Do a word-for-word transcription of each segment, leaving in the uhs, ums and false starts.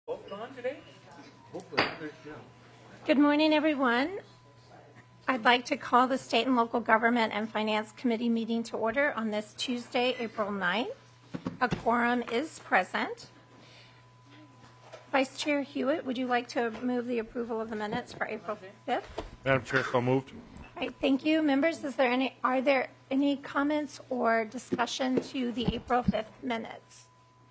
Good morning, everyone. I'd like to call the State and Local Government and Finance Committee meeting to order on this Tuesday, April ninth. A quorum is present. Vice Chair Hewitt, would you like to move the approval of the minutes for April fifth? Madam Chair, so moved. All right, thank you. Members, is there any, are there any comments or discussion to the April fifth minutes?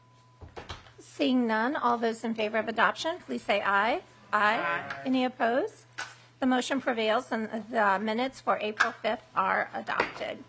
Seeing none, all those in favor of adoption, please say aye. Aye. Aye. Any opposed? The motion prevails and the minutes for April fifth are adopted.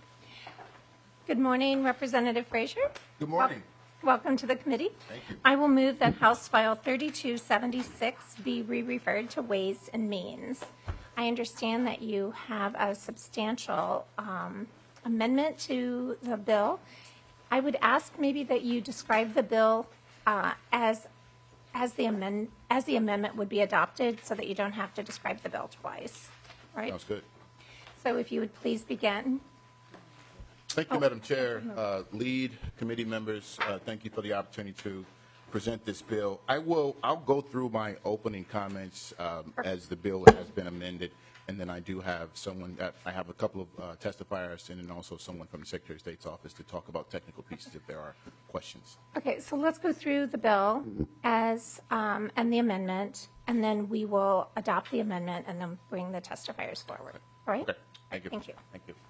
Good morning, Representative Frazier. Good morning. Wel- Welcome to the committee. Thank you. I will move that House File thirty-two seventy-six be re-referred to Ways and Means. I understand that you have a substantial um, amendment to the bill. I would ask maybe that you describe the bill uh, as as the amend as the amendment would be adopted, so that you don't have to describe the bill twice. Right? Sounds good. So if you would please begin. Thank you, Oh. Madam Chair, uh, lead committee members. Uh, thank you for the opportunity to present this bill. I will. I'll go through my opening comments um, as the bill has been amended, and then I do have someone that I have a couple of uh, testifiers, and then also someone from the Secretary of State's office to talk about technical pieces if there are questions. Okay, so let's go through the bill as um, and the amendment, and then we will adopt the amendment and then bring the testifiers forward. All right? Okay. Thank you. Thank you. Thank you.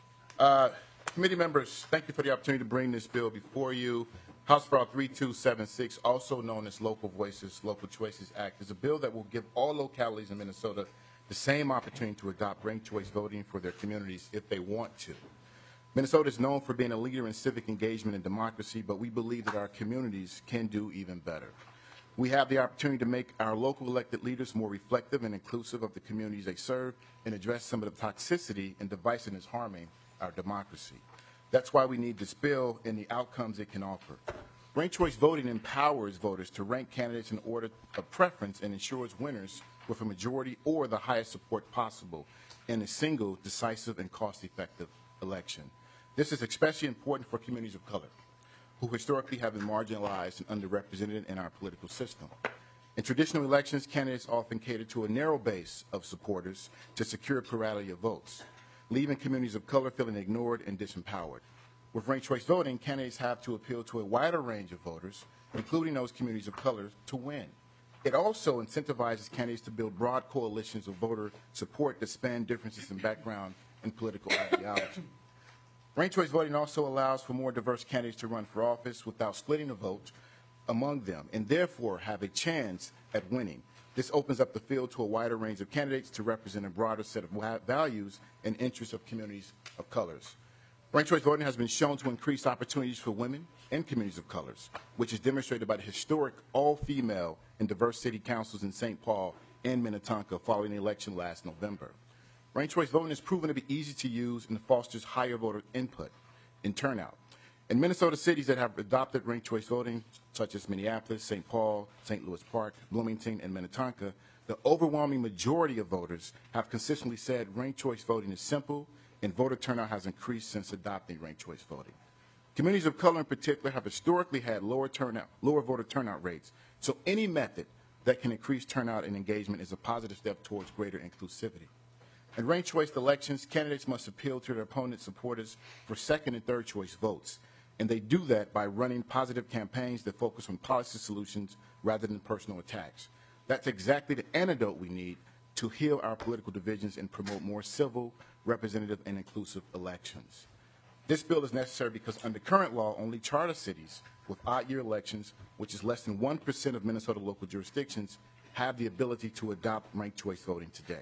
Uh, committee members, thank you for the opportunity to bring this bill before you. House File thirty-two seventy-six, also known as Local Voices, Local Choices Act, is a bill that will give all localities in Minnesota the same opportunity to adopt ranked choice voting for their communities if they want to. Minnesota is known for being a leader in civic engagement and democracy, but we believe that our communities can do even better. We have the opportunity to make our local elected leaders more reflective and inclusive of the communities they serve and address some of the toxicity and divisiveness harming our democracy. That's why we need this bill and the outcomes it can offer. Ranked choice voting empowers voters to rank candidates in order of preference and ensures winners with a majority or the highest support possible in a single, decisive, and cost-effective election. This is especially important for communities of color, who historically have been marginalized and underrepresented in our political system. In traditional elections, candidates often cater to a narrow base of supporters to secure a plurality of votes, leaving communities of color feeling ignored and disempowered. With ranked choice voting, candidates have to appeal to a wider range of voters, including those communities of color, to win. It also incentivizes candidates to build broad coalitions of voter support that span differences in background and political ideology. Ranked choice voting also allows for more diverse candidates to run for office without splitting the vote among them, and therefore have a chance at winning. This opens up the field to a wider range of candidates to represent a broader set of values and interests of communities of colors. Ranked choice voting has been shown to increase opportunities for women and communities of colors, which is demonstrated by the historic all-female and diverse city councils in Saint Paul and Minnetonka following the election last November. Ranked choice voting is proven to be easy to use and fosters higher voter input and turnout. In Minnesota cities that have adopted ranked choice voting, such as Minneapolis, Saint Paul, Saint Louis Park, Bloomington, and Minnetonka, the overwhelming majority of voters have consistently said ranked choice voting is simple, and voter turnout has increased since adopting ranked choice voting. Communities of color in particular have historically had lower turnout, lower voter turnout rates, so any method that can increase turnout and engagement is a positive step towards greater inclusivity. In ranked choice elections, candidates must appeal to their opponent's supporters for second and third choice votes, and they do that by running positive campaigns that focus on policy solutions rather than personal attacks. That's exactly the antidote we need to heal our political divisions and promote more civil, representative, and inclusive elections. This bill is necessary because under current law, only charter cities with odd-year elections, which is less than one percent of Minnesota local jurisdictions, have the ability to adopt ranked choice voting today.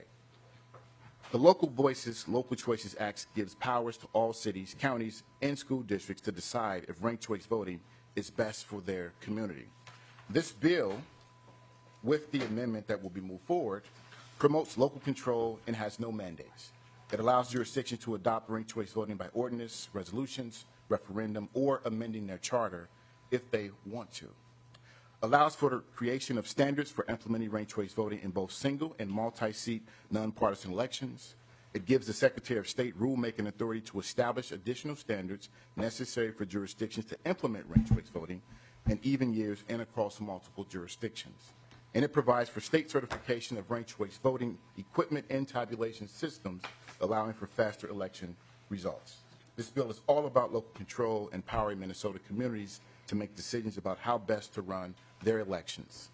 The Local Voices, Local Choices Act gives powers to all cities, counties, and school districts to decide if ranked choice voting is best for their community. This bill, with the amendment that will be moved forward, promotes local control and has no mandates. It allows jurisdictions to adopt ranked choice voting by ordinance, resolutions, referendum, or amending their charter if they want to. Allows for the creation of standards for implementing ranked choice voting in both single and multi-seat nonpartisan elections. It gives the Secretary of State rulemaking authority to establish additional standards necessary for jurisdictions to implement ranked choice voting, in even years and across multiple jurisdictions. And it provides for state certification of ranked choice voting equipment and tabulation systems, allowing for faster election results. This bill is all about local control, empowering Minnesota communities to make decisions about how best to run their elections.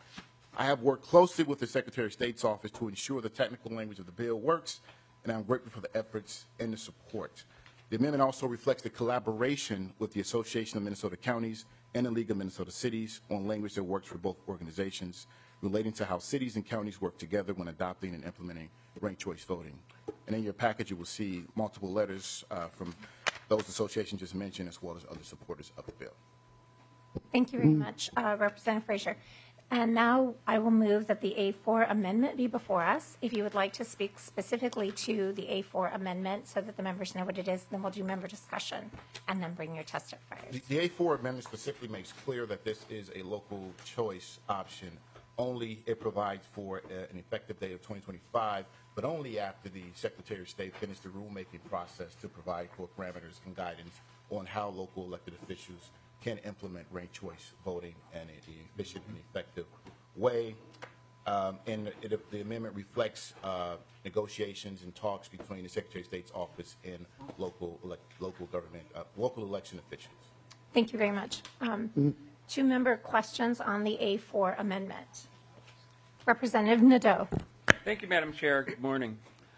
I have worked closely with the Secretary of State's office to ensure the technical language of the bill works, and I'm grateful for the efforts and the support. The amendment also reflects the collaboration with the Association of Minnesota Counties and the League of Minnesota Cities on language that works for both organizations, relating to how cities and counties work together when adopting and implementing ranked choice voting. And in your package, you will see multiple letters uh, from those associations just mentioned, as well as other supporters of the bill. Thank you very much, uh, Representative Frazier. And now I will move that the A four amendment be before us. If you would like to speak specifically to the A four amendment so that the members know what it is, then we'll do member discussion and then bring your testifiers. The, the A four amendment specifically makes clear that this is a local choice option. Only it provides for uh, an effective date of twenty twenty-five, but only after the Secretary of State finished the rulemaking process to provide for parameters and guidance on how local elected officials can implement ranked choice voting in an efficient and effective way. Um, and it, the amendment reflects uh, negotiations and talks between the Secretary of State's office and local elect, local government, uh, local election officials. Thank you very much. Um, mm-hmm. Two member questions on the A four amendment. Representative Nadeau. Thank you, Madam Chair. Good morning.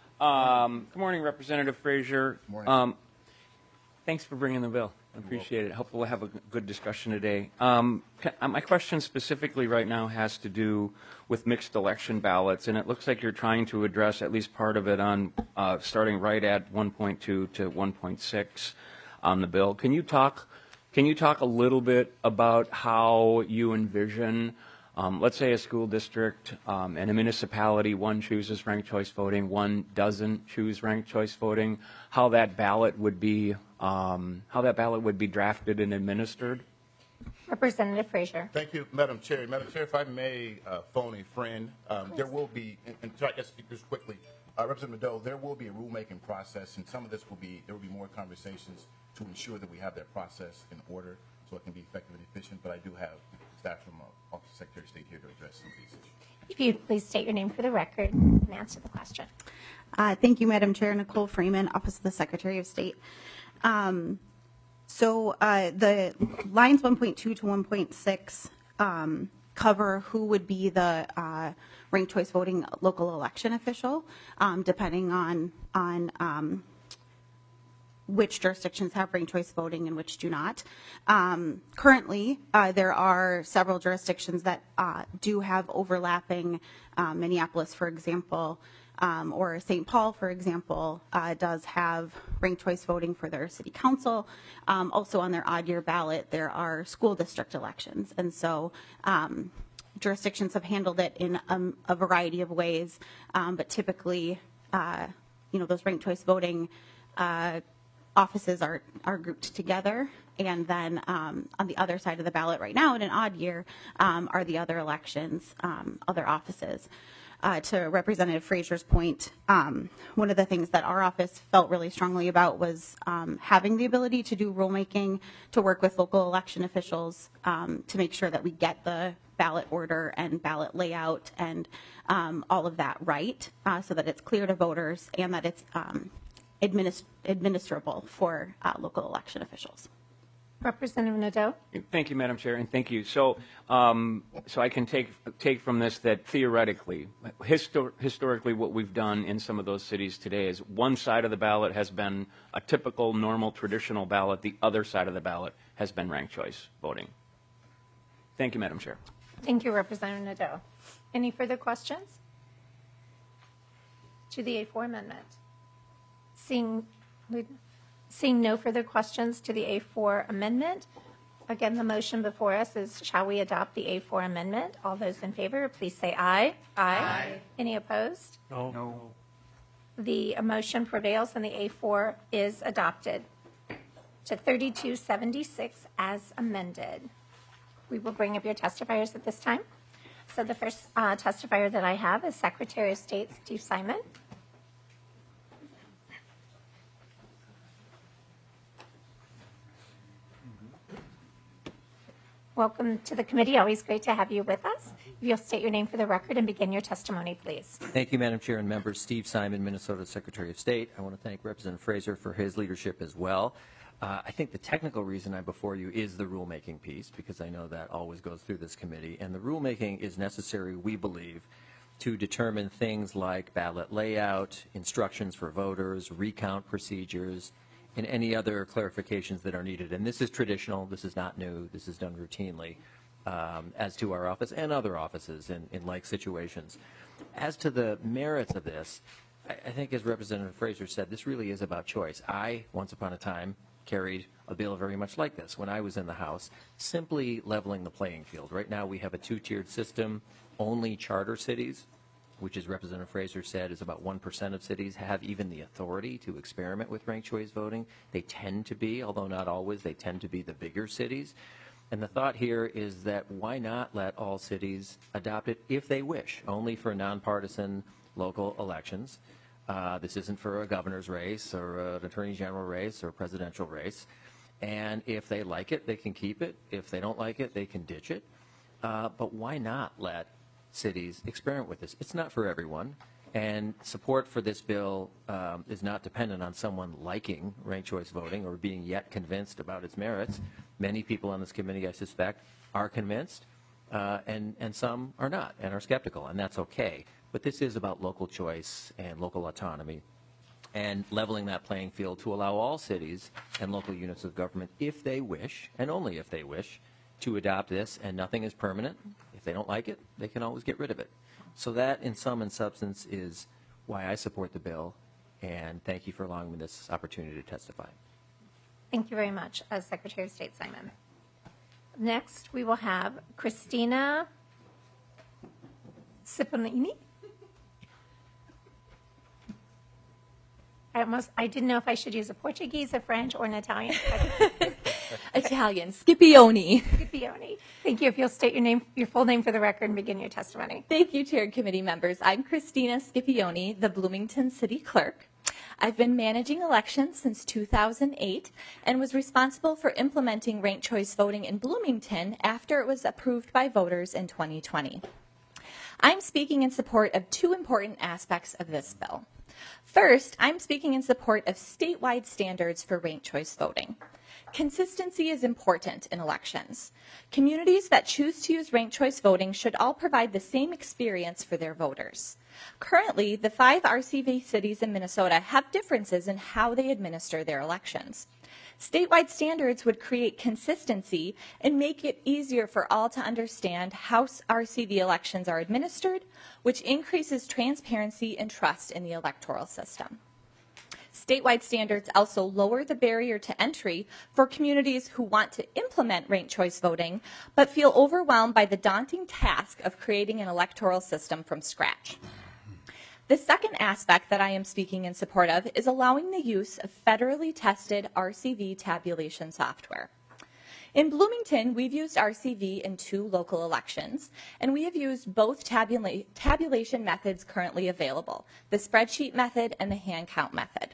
Um, good morning, Representative Frazier. Good morning. Um, thanks for bringing the bill. I appreciate it. Hopefully we'll have a good discussion today. Um, my question specifically right now has to do with mixed election ballots, and it looks like you're trying to address at least part of it on uh, starting right at one point two to one point six on the bill. Can you talk, can you talk a little bit about how you envision, um, let's say a school district um, and a municipality, one chooses ranked choice voting, one doesn't choose ranked choice voting, how that ballot would be Um, how that ballot would be drafted and administered? Representative Frazier. Thank you, Madam Chair. Madam Chair, if I may uh, phone a friend, um, there will be, and, and try to speak this quickly, uh, Representative Nadeau, there will be a rulemaking process, and some of this will be, there will be more conversations to ensure that we have that process in order so it can be effective and efficient, but I do have staff from uh, Office of Secretary of State here to address some of these issues. If you please state your name for the record and answer the question. Uh, thank you, Madam Chair. Nicole Freeman, Office of the Secretary of State. Um, so uh, the lines one point two to one point six um, cover who would be the uh, ranked choice voting local election official, um, depending on on um, which jurisdictions have ranked choice voting and which do not. Um, currently, uh, there are several jurisdictions that uh, do have overlapping. Uh, Minneapolis, for example, Um, or Saint Paul, for example, uh, does have ranked choice voting for their city council. Um, also on their odd year ballot, there are school district elections. And so um, jurisdictions have handled it in um, a variety of ways, um, but typically, uh, you know, those ranked choice voting uh, offices are, are grouped together. And then um, on the other side of the ballot right now, in an odd year, um, are the other elections, um, other offices. Uh, to Representative Frazier's point, um, one of the things that our office felt really strongly about was um, having the ability to do rulemaking, to work with local election officials um, to make sure that we get the ballot order and ballot layout and um, all of that right, uh, so that it's clear to voters and that it's um, administ- administrable for uh, local election officials. Representative Nadeau. Thank you, Madam Chair, and thank you. So, um, so I can take take from this that theoretically, histor- historically, what we've done in some of those cities today is one side of the ballot has been a typical, normal, traditional ballot. The other side of the ballot has been ranked choice voting. Thank you, Madam Chair. Thank you, Representative Nadeau. Any further questions to the A four amendment? Seeing. Seeing no further questions to the A four amendment, again, the motion before us is, shall we adopt the A four amendment? All those in favor, please say aye. Aye. Aye. Any opposed? No. No. The motion prevails and the A four is adopted to thirty-two seventy-six as amended. We will bring up your testifiers at this time. So the first uh, testifier that I have is Secretary of State Steve Simon. welcome to the committee. Always great to have you with us. If you'll state your name for the record and begin your testimony, please. Thank you, Madam Chair and members. Steve Simon, Minnesota Secretary of State. I want to thank Representative Fraser for his leadership as well. Uh, I think the technical reason I'm before you is the rulemaking piece, because I know that always goes through this committee. And the rulemaking is necessary, we believe, to determine things like ballot layout, instructions for voters, recount procedures, and any other clarifications that are needed. And this is traditional. This is not new. This is done routinely, um, as to our office and other offices in, in like situations. As to the merits of this, I, I think, as Representative Fraser said, this really is about choice. I, once upon a time, carried a bill very much like this when I was in the House, simply leveling the playing field. Right now we have a two-tiered system. Only charter cities, which, as Representative Fraser said, is about one percent of cities, have even the authority to experiment with ranked choice voting. They tend to be, although not always, they tend to be the bigger cities. And the thought here is that why not let all cities adopt it if they wish, only for nonpartisan local elections. Uh, this isn't for a governor's race or an attorney general race or a presidential race. And if they like it, they can keep it. If they don't like it, they can ditch it. Uh, but why not let cities experiment with this? It's not for everyone. And support for this bill um, is not dependent on someone liking ranked choice voting or being yet convinced about its merits. Many people on this committee, I suspect, are convinced, uh, and, and some are not and are skeptical, and that's okay. But this is about local choice and local autonomy and leveling that playing field to allow all cities and local units of government, if they wish, and only if they wish, to adopt this, and nothing is permanent. If they don't like it, they can always get rid of it. So that, in sum and substance, is why I support the bill, and thank you for allowing me this opportunity to testify. Thank you very much, uh, Secretary of State Simon. Next, we will have Christina Cipollini. I almost, I didn't know if I should use a Portuguese, a French, or an Italian. Italian, Scipioni. Scipioni. Thank you. If you'll state your name, your full name for the record and begin your testimony. Thank you, Chair and Committee members. I'm Christina Scipioni, the Bloomington City Clerk. I've been managing elections since two thousand eight and was responsible for implementing ranked choice voting in Bloomington after it was approved by voters in twenty twenty. I'm speaking in support of two important aspects of this bill. First, I'm speaking in support of statewide standards for ranked choice voting. Consistency is important in elections. Communities that choose to use ranked choice voting should all provide the same experience for their voters. Currently, the five R C V cities in Minnesota have differences in how they administer their elections. Statewide standards would create consistency and make it easier for all to understand how R C V elections are administered, which increases transparency and trust in the electoral system. Statewide standards also lower the barrier to entry for communities who want to implement ranked choice voting but feel overwhelmed by the daunting task of creating an electoral system from scratch. The second aspect that I am speaking in support of is allowing the use of federally tested R C V tabulation software. In Bloomington, we've used R C V in two local elections, and we have used both tabula- tabulation methods currently available, the spreadsheet method and the hand count method.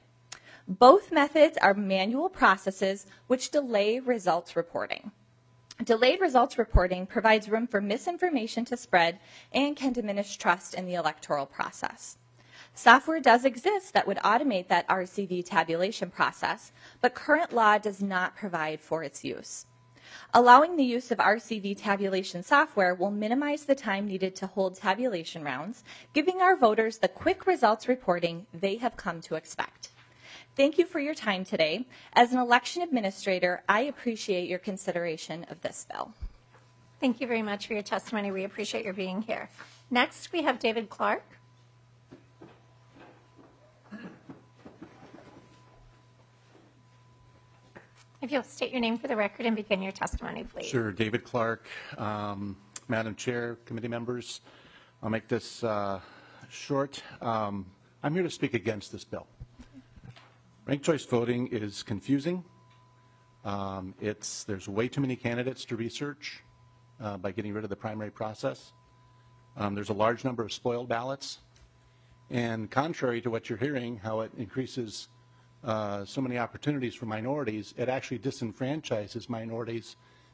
Both methods are manual processes which delay results reporting. Delayed results reporting provides room for misinformation to spread and can diminish trust in the electoral process. Software does exist that would automate that R C V tabulation process, but current law does not provide for its use. Allowing the use of R C V tabulation software will minimize the time needed to hold tabulation rounds, giving our voters the quick results reporting they have come to expect. Thank you for your time today. As an election administrator, I appreciate your consideration of this bill. Thank you very much for your testimony. We appreciate your being here. Next, we have David Clark. If you'll state your name for the record and begin your testimony, please. Sure. David Clark, um, Madam Chair, committee members. I'll make this uh, short. Um, I'm here to speak against this bill. Ranked choice voting is confusing. Um, it's, there's way too many candidates to research uh, by getting rid of the primary process. Um, there's a large number of spoiled ballots. And contrary to what you're hearing, how it increases uh, so many opportunities for minorities, it actually disenfranchises minorities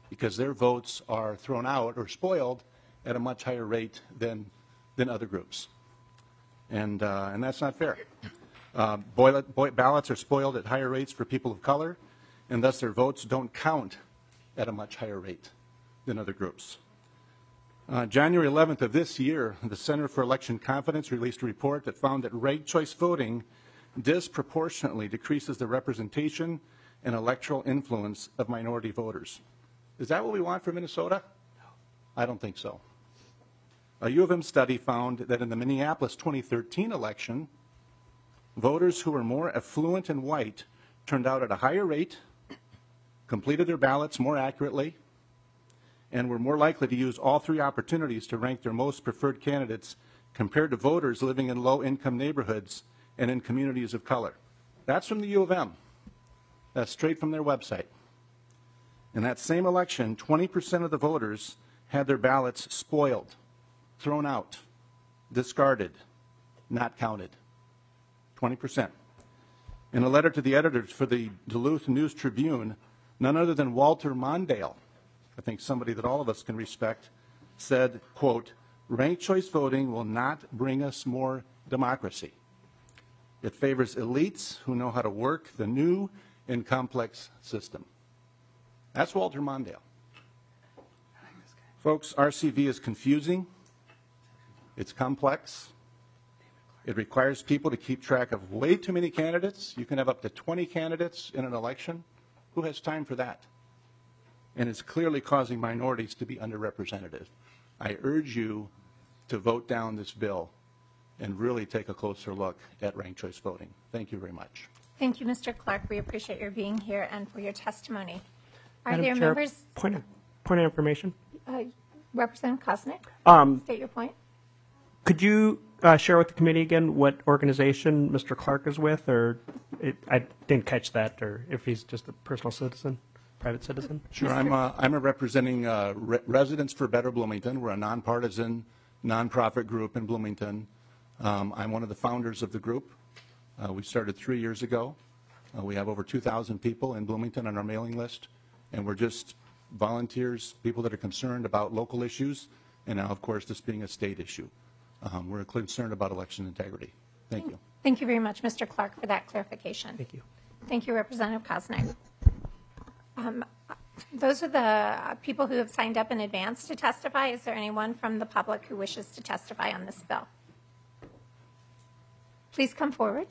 because their votes are thrown out or spoiled at a much higher rate than, than other groups. And, uh, and that's not fair. Uh, boil, boil, ballots are spoiled at higher rates for people of color, and thus their votes don't count at a much higher rate than other groups. Uh, January eleventh of this year, the Center for Election Confidence released a report that found that ranked choice voting disproportionately decreases the representation and electoral influence of minority voters. Is that what we want for Minnesota? I don't think so. A U of M study found that in the Minneapolis twenty thirteen election, voters who were more affluent and white turned out at a higher rate, completed their ballots more accurately, and were more likely to use all three opportunities to rank their most preferred candidates compared to voters living in low-income neighborhoods and in communities of color. That's from the U of M. That's straight from their website. In that same election, twenty percent of the voters had their ballots spoiled, thrown out, discarded, not counted. twenty percent. In a letter to the editors for the Duluth News Tribune, none other than Walter Mondale, I think somebody that all of us can respect, said, quote, "Ranked choice voting will not bring us more democracy. It favors elites who know how to work the new and complex system." That's Walter Mondale. Folks, R C V is confusing. It's complex. It requires people to keep track of way too many candidates. You can have up to twenty candidates in an election. Who has time for that? And it's clearly causing minorities to be underrepresented. I urge you to vote down this bill and really take a closer look at ranked choice voting. Thank you very much. Thank you, Mister Clark. We appreciate your being here and for your testimony. Are Madam there Chair, members? Point of, point of information. Uh, Representative Kosnick, Um, state your point. could you uh, share with the committee again what organization Mister Clark is with, or it, I didn't catch that, or if he's just a personal citizen, private citizen? Sure. I'm, uh, I'm a representing uh, Re- Residents for Better Bloomington. We're a nonpartisan, nonprofit group in Bloomington. Um, I'm one of the founders of the group. Uh, we started three years ago. Uh, we have over two thousand people in Bloomington on our mailing list, and we're just volunteers, people that are concerned about local issues, and now, of course, this being a state issue. Um, we're concerned about election integrity. Thank you. Thank you very much, Mister Clark, for that clarification. Thank you. Thank you, Representative Kosnick. Um, those are the people who have signed up in advance to testify. Is there anyone from the public who wishes to testify on this bill? Please come forward.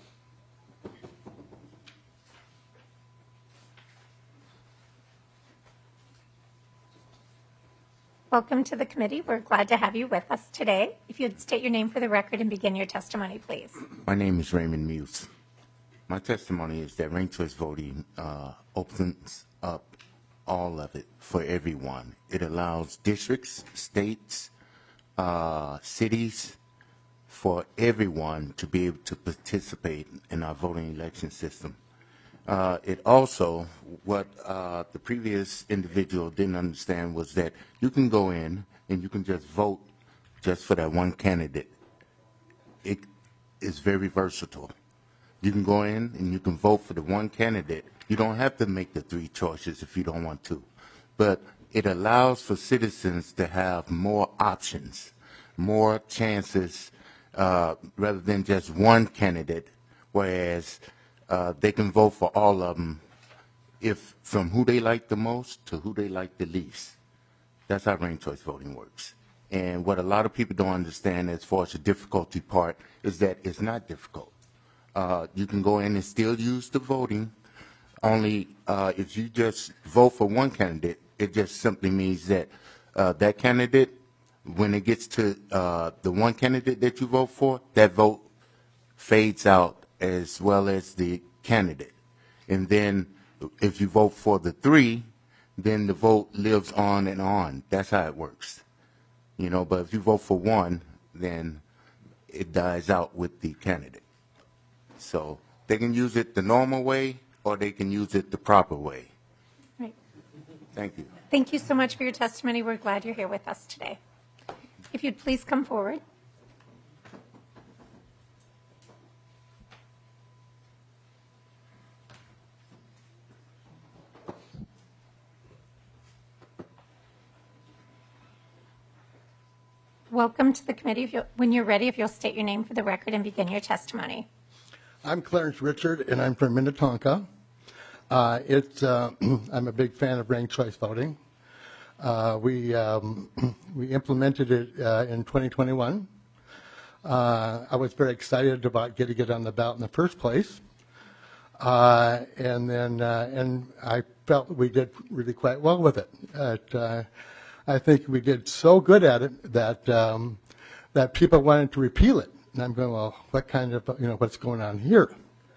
Welcome to the committee. We're glad to have you with us today. If you'd state your name for the record and begin your testimony, please. My name is Raymond Muse. My testimony is that ranked choice voting uh, opens up all of it for everyone. It allows districts, states, uh, cities, for everyone to be able to participate in our voting election system. Uh, it also, what uh, the previous individual didn't understand was that you can go in and you can just vote just for that one candidate. It is very versatile. You can go in and you can vote for the one candidate. You don't have to make the three choices if you don't want to. But it allows for citizens to have more options, more chances, uh, rather than just one candidate, whereas Uh, they can vote for all of them if from who they like the most to who they like the least. That's how ranked choice voting works. And what a lot of people don't understand as far as the difficulty part is that it's not difficult. Uh, you can go in and still use the voting, only uh, if you just vote for one candidate, it just simply means that uh, that candidate, when it gets to uh, the one candidate that you vote for, that vote fades out as well as the candidate. And then if you vote for the three, then the vote lives on and on. That's how it works. You know, but if you vote for one, then it dies out with the candidate. So they can use it the normal way or they can use it the proper way. Right. Thank you. Thank you so much for your testimony. We're glad you're here with us today. If you'd please come forward. welcome to the committee. If you'll, when you're ready, if you'll state your name for the record and begin your testimony. I'm Clarence Richard, and I'm from Minnetonka. Uh, it's, uh, I'm a big fan of ranked choice voting. Uh, we, um, we implemented it uh, in twenty twenty-one. Uh, I was very excited about getting it on the ballot in the first place. Uh, and then, uh, and I felt we did really quite well with it. It uh, I think we did so good at it that um, that people wanted to repeal it. And I'm going, well, what kind of, you know, what's going on here?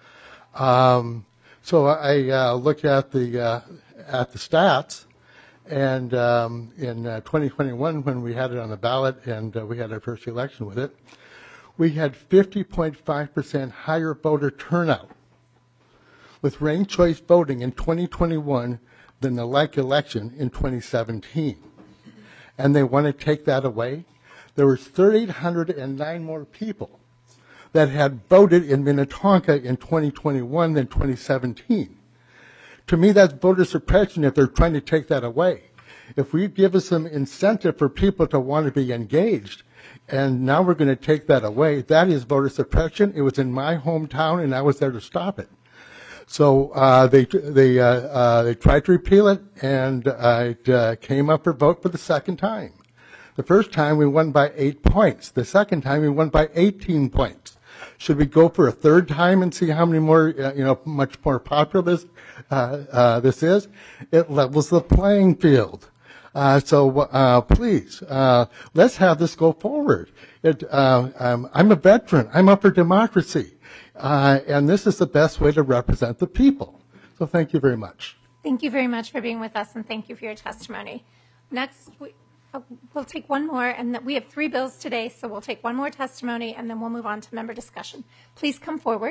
Um, so I uh, looked at the uh, at the stats, and um, in uh, twenty twenty-one, when we had it on the ballot and uh, we had our first election with it, we had fifty point five percent higher voter turnout with ranked choice voting in twenty twenty-one than the like election in twenty seventeen. And they want to take that away. There was three thousand eight hundred nine more people that had voted in Minnetonka in twenty twenty-one than twenty seventeen. To me, that's voter suppression if they're trying to take that away. If we give us some incentive for people to want to be engaged, and now we're going to take that away, that is voter suppression. It was in my hometown, and I was there to stop it. So uh, they they uh, uh, they tried to repeal it, and uh, it uh, came up for vote for the second time. The first time we won by eight points. The second time we won by eighteen points. Should we go for a third time and see how many more, uh, you know, much more popular this uh, uh, this is? It levels the playing field. Uh, so uh, please, uh, let's have this go forward. It, uh, um, I'm a veteran. I'm up for democracy. Uh, and this is the best way to represent the people. So thank you very much. Thank you very much for being with us, and thank you for your testimony. Next, we, uh, we'll take one more, and th- we have three bills today, so we'll take one more testimony, and then we'll move on to member discussion. Please come forward.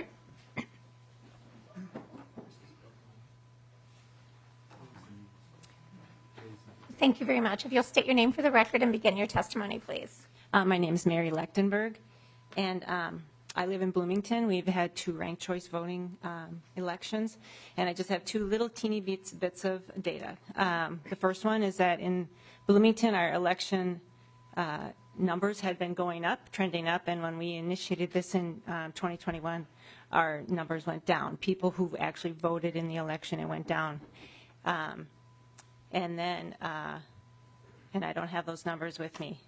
Thank you very much. If you'll state your name for the record and begin your testimony, please. Uh, my name is Mary Lechtenberg, and um, I live in Bloomington. We've had two ranked choice voting um, elections, and I just have two little teeny bits, bits of data. Um, the first one is that in Bloomington, our election uh, numbers had been going up, trending up, and when we initiated this in um, twenty twenty-one, our numbers went down. People who actually voted in the election, it went down. Um, and then, uh, and I don't have those numbers with me.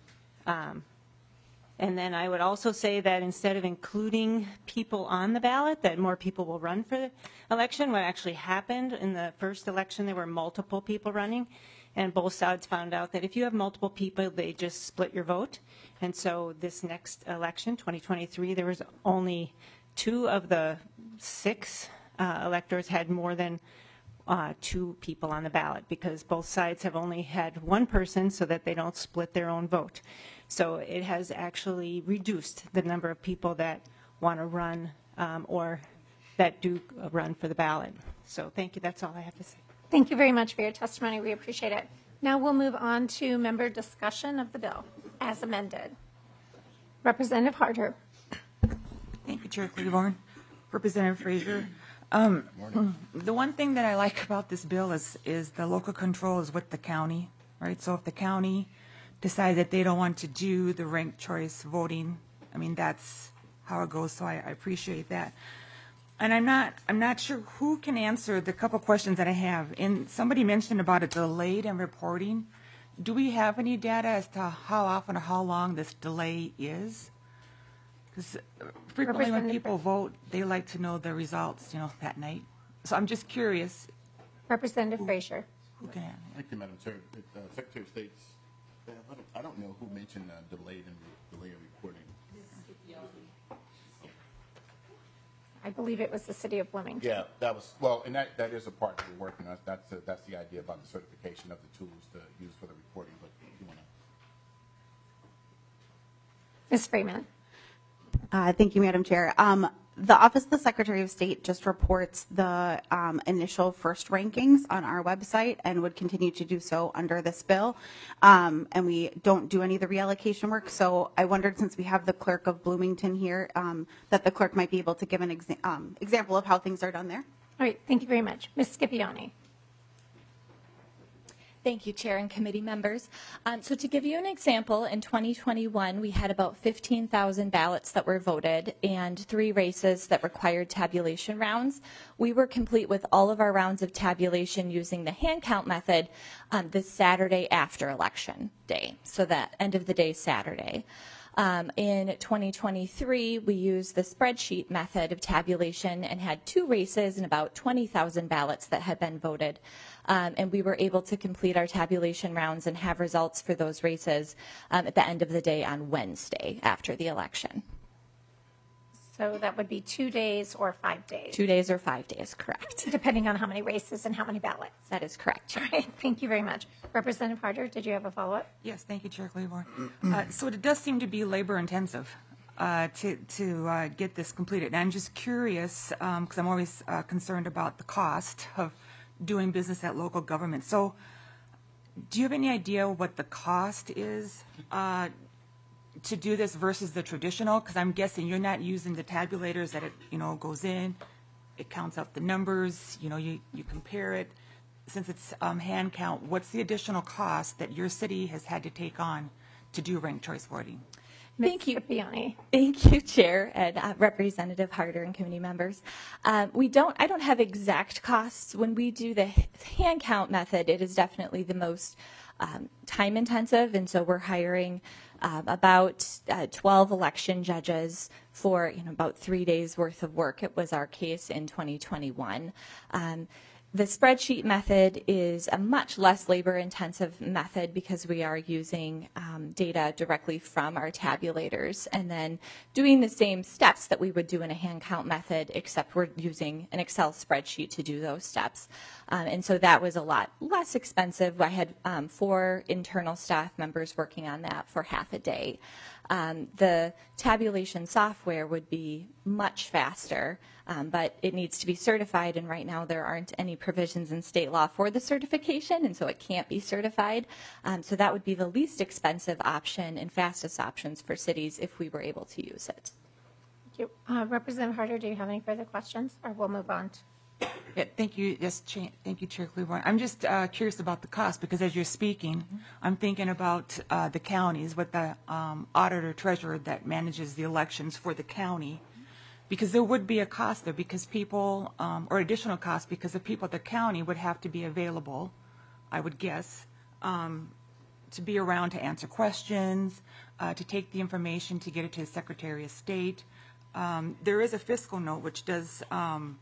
Um, And then I would also say that instead of including people on the ballot, that more people will run for the election. What actually happened in the first election, there were multiple people running, and both sides found out that if you have multiple people, they just split your vote. And so this next election, twenty twenty-three, there was only two of the six uh, electors had more than uh, two people on the ballot, because both sides have only had one person so that they don't split their own vote. So it has actually reduced the number of people that want to run um, or that do run for the ballot. So thank you. That's all I have to say. Thank you very much for your testimony. We appreciate it. Now we'll move on to member discussion of the bill as amended. Representative Harder. Thank you, Chair Claiborne. Representative Frazier. Um, the one thing that I like about this bill is, is the local control is with the county, right? So if the county decide that they don't want to do the ranked choice voting, I mean, that's how it goes, so I, I appreciate that. And I'm not, I'm not sure who can answer the couple questions that I have. And somebody mentioned about a delayed in reporting. Do we have any data as to how often or how long this delay is? Because frequently when people vote, they like to know the results, you know, that night. So I'm just curious. Representative who, Frazier. Who can answer? Thank you, Madam Chair. Uh, Secretary of State's, I don't, I don't know who mentioned uh, delayed and re- delay in reporting. I believe it was the city of Bloomington. Yeah, that was, well, and that, that is a part that we're working on. That's, a, that's the idea about the certification of the tools to use for the reporting. But if you want to. Miz Freeman. Uh, thank you, Madam Chair. Um, the Office of the Secretary of State just reports the um, initial first rankings on our website and would continue to do so under this bill. Um, and we don't do any of the reallocation work. So I wondered, since we have the clerk of Bloomington here, um, that the clerk might be able to give an exa- um, example of how things are done there. All right. Thank you very much. Miz Scipione. Thank you, Chair and committee members. Um, so to give you an example, in twenty twenty-one, we had about fifteen thousand ballots that were voted and three races that required tabulation rounds. We were complete with all of our rounds of tabulation using the hand count method um, this Saturday after Election Day, so that end of the day Saturday. Um, in twenty twenty-three, we used the spreadsheet method of tabulation and had two races and about twenty thousand ballots that had been voted. Um, and we were able to complete our tabulation rounds and have results for those races um, at the end of the day on Wednesday after the election. So that would be two days or five days? Two days or five days, correct. Depending on how many races and how many ballots. That is correct. All right, thank you very much. Representative Harder, did you have a follow-up? Yes, thank you, Chair Claiborne. Uh, so it does seem to be labor intensive uh, to, to uh, get this completed. And I'm just curious, because um, I'm always uh, concerned about the cost of doing business at local government. So do you have any idea what the cost is uh, to do this versus the traditional? Because I'm guessing you're not using the tabulators that it, you know, goes in, it counts up the numbers, you know, you, you compare it. Since it's um, hand count, what's the additional cost that your city has had to take on to do ranked choice voting? Thank you. Scipione. Thank you, Chair and uh, Representative Harder and committee members. Um, we don't, I don't have exact costs. When we do the hand count method, it is definitely the most um, time intensive, and so we're hiring um, about uh, twelve election judges for, you know, about three days worth of work. It was our case in twenty twenty-one. Um, The spreadsheet method is a much less labor-intensive method because we are using um, data directly from our tabulators and then doing the same steps that we would do in a hand count method, except we're using an Excel spreadsheet to do those steps. Um, and so that was a lot less expensive. I had um, four internal staff members working on that for half a day. Um, the tabulation software would be much faster, um, but it needs to be certified, and right now there aren't any provisions in state law for the certification, and so it can't be certified. Um, so that would be the least expensive option and fastest options for cities if we were able to use it. Thank you. Uh, Representative Harder, do you have any further questions, or we'll move on to? Yeah, thank you. Yes, Cha- thank you, Chair Claiborne. I'm just uh, curious about the cost because as you're speaking, mm-hmm. I'm thinking about uh, the counties with the um, auditor treasurer that manages the elections for the county, because there would be a cost there because people, um, or additional cost because the people at the county would have to be available, I would guess, um, to be around to answer questions, uh, to take the information, to get it to the Secretary of State. Um, there is a fiscal note which does um,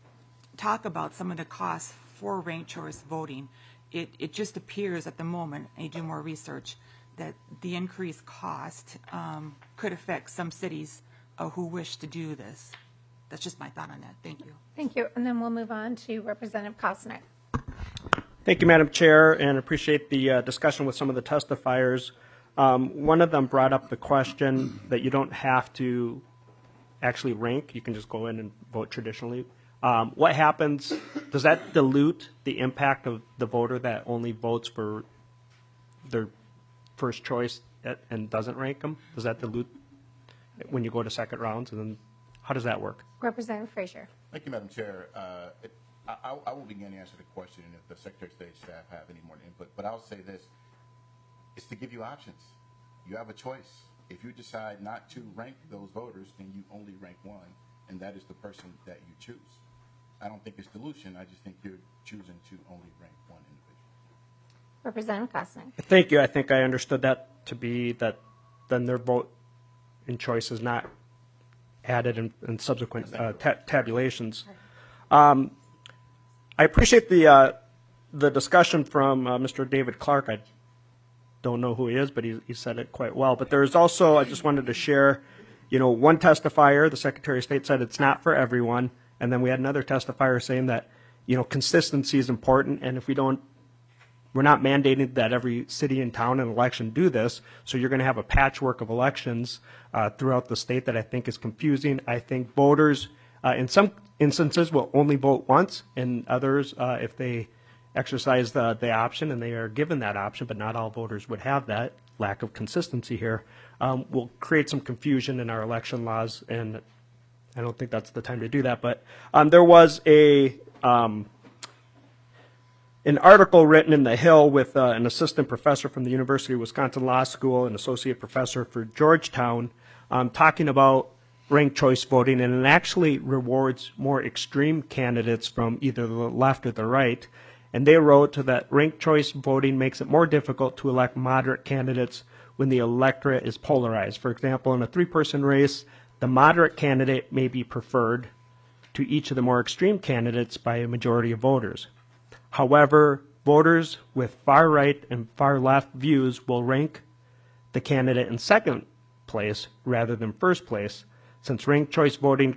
talk about some of the costs for ranked choice voting. It, it just appears at the moment, and you do more research, that the increased cost um, could affect some cities uh, who wish to do this. That's just my thought on that. Thank you. Thank you. And then we'll move on to Representative Kosnick. Thank you, Madam Chair, and appreciate the uh, discussion with some of the testifiers. Um, one of them brought up the question that you don't have to actually rank. You can just go in and vote traditionally. Um, what happens, does that dilute the impact of the voter that only votes for their first choice at, and doesn't rank them? Does that dilute when you go to second rounds? And then how does that work? Representative Frazier. Thank you, Madam Chair. Uh, it, I, I will begin to answer the question if the Secretary of State staff have any more input. But I'll say this, it's to give you options. You have a choice. If you decide not to rank those voters, then you only rank one, and that is the person that you choose. I don't think it's dilution. I just think you're choosing to only rank one individual. Representative Kosnick. Thank you. I think I understood that to be that then their vote in choice is not added in, in subsequent uh, ta tabulations. Um, I appreciate the uh, the discussion from uh, Mister David Clark. I don't know who he is, but he, he said it quite well. But there's also, I just wanted to share, you know, one testifier, the Secretary of State, said it's not for everyone. And then we had another testifier saying that, you know, consistency is important, and if we don't, we're not mandating that every city and town and election do this, so you're going to have a patchwork of elections uh, throughout the state that I think is confusing. I think voters, uh, in some instances, will only vote once, and others, uh, if they exercise the, the option and they are given that option, but not all voters would have that, lack of consistency here, um, will create some confusion in our election laws, and I don't think that's the time to do that, but um, there was a um, an article written in The Hill with uh, an assistant professor from the University of Wisconsin Law School, an associate professor for Georgetown, um, talking about ranked choice voting, and it actually rewards more extreme candidates from either the left or the right. And they wrote that ranked choice voting makes it more difficult to elect moderate candidates when the electorate is polarized. For example, in a three-person race, the moderate candidate may be preferred to each of the more extreme candidates by a majority of voters. However, voters with far-right and far-left views will rank the candidate in second place rather than first place. Since ranked choice voting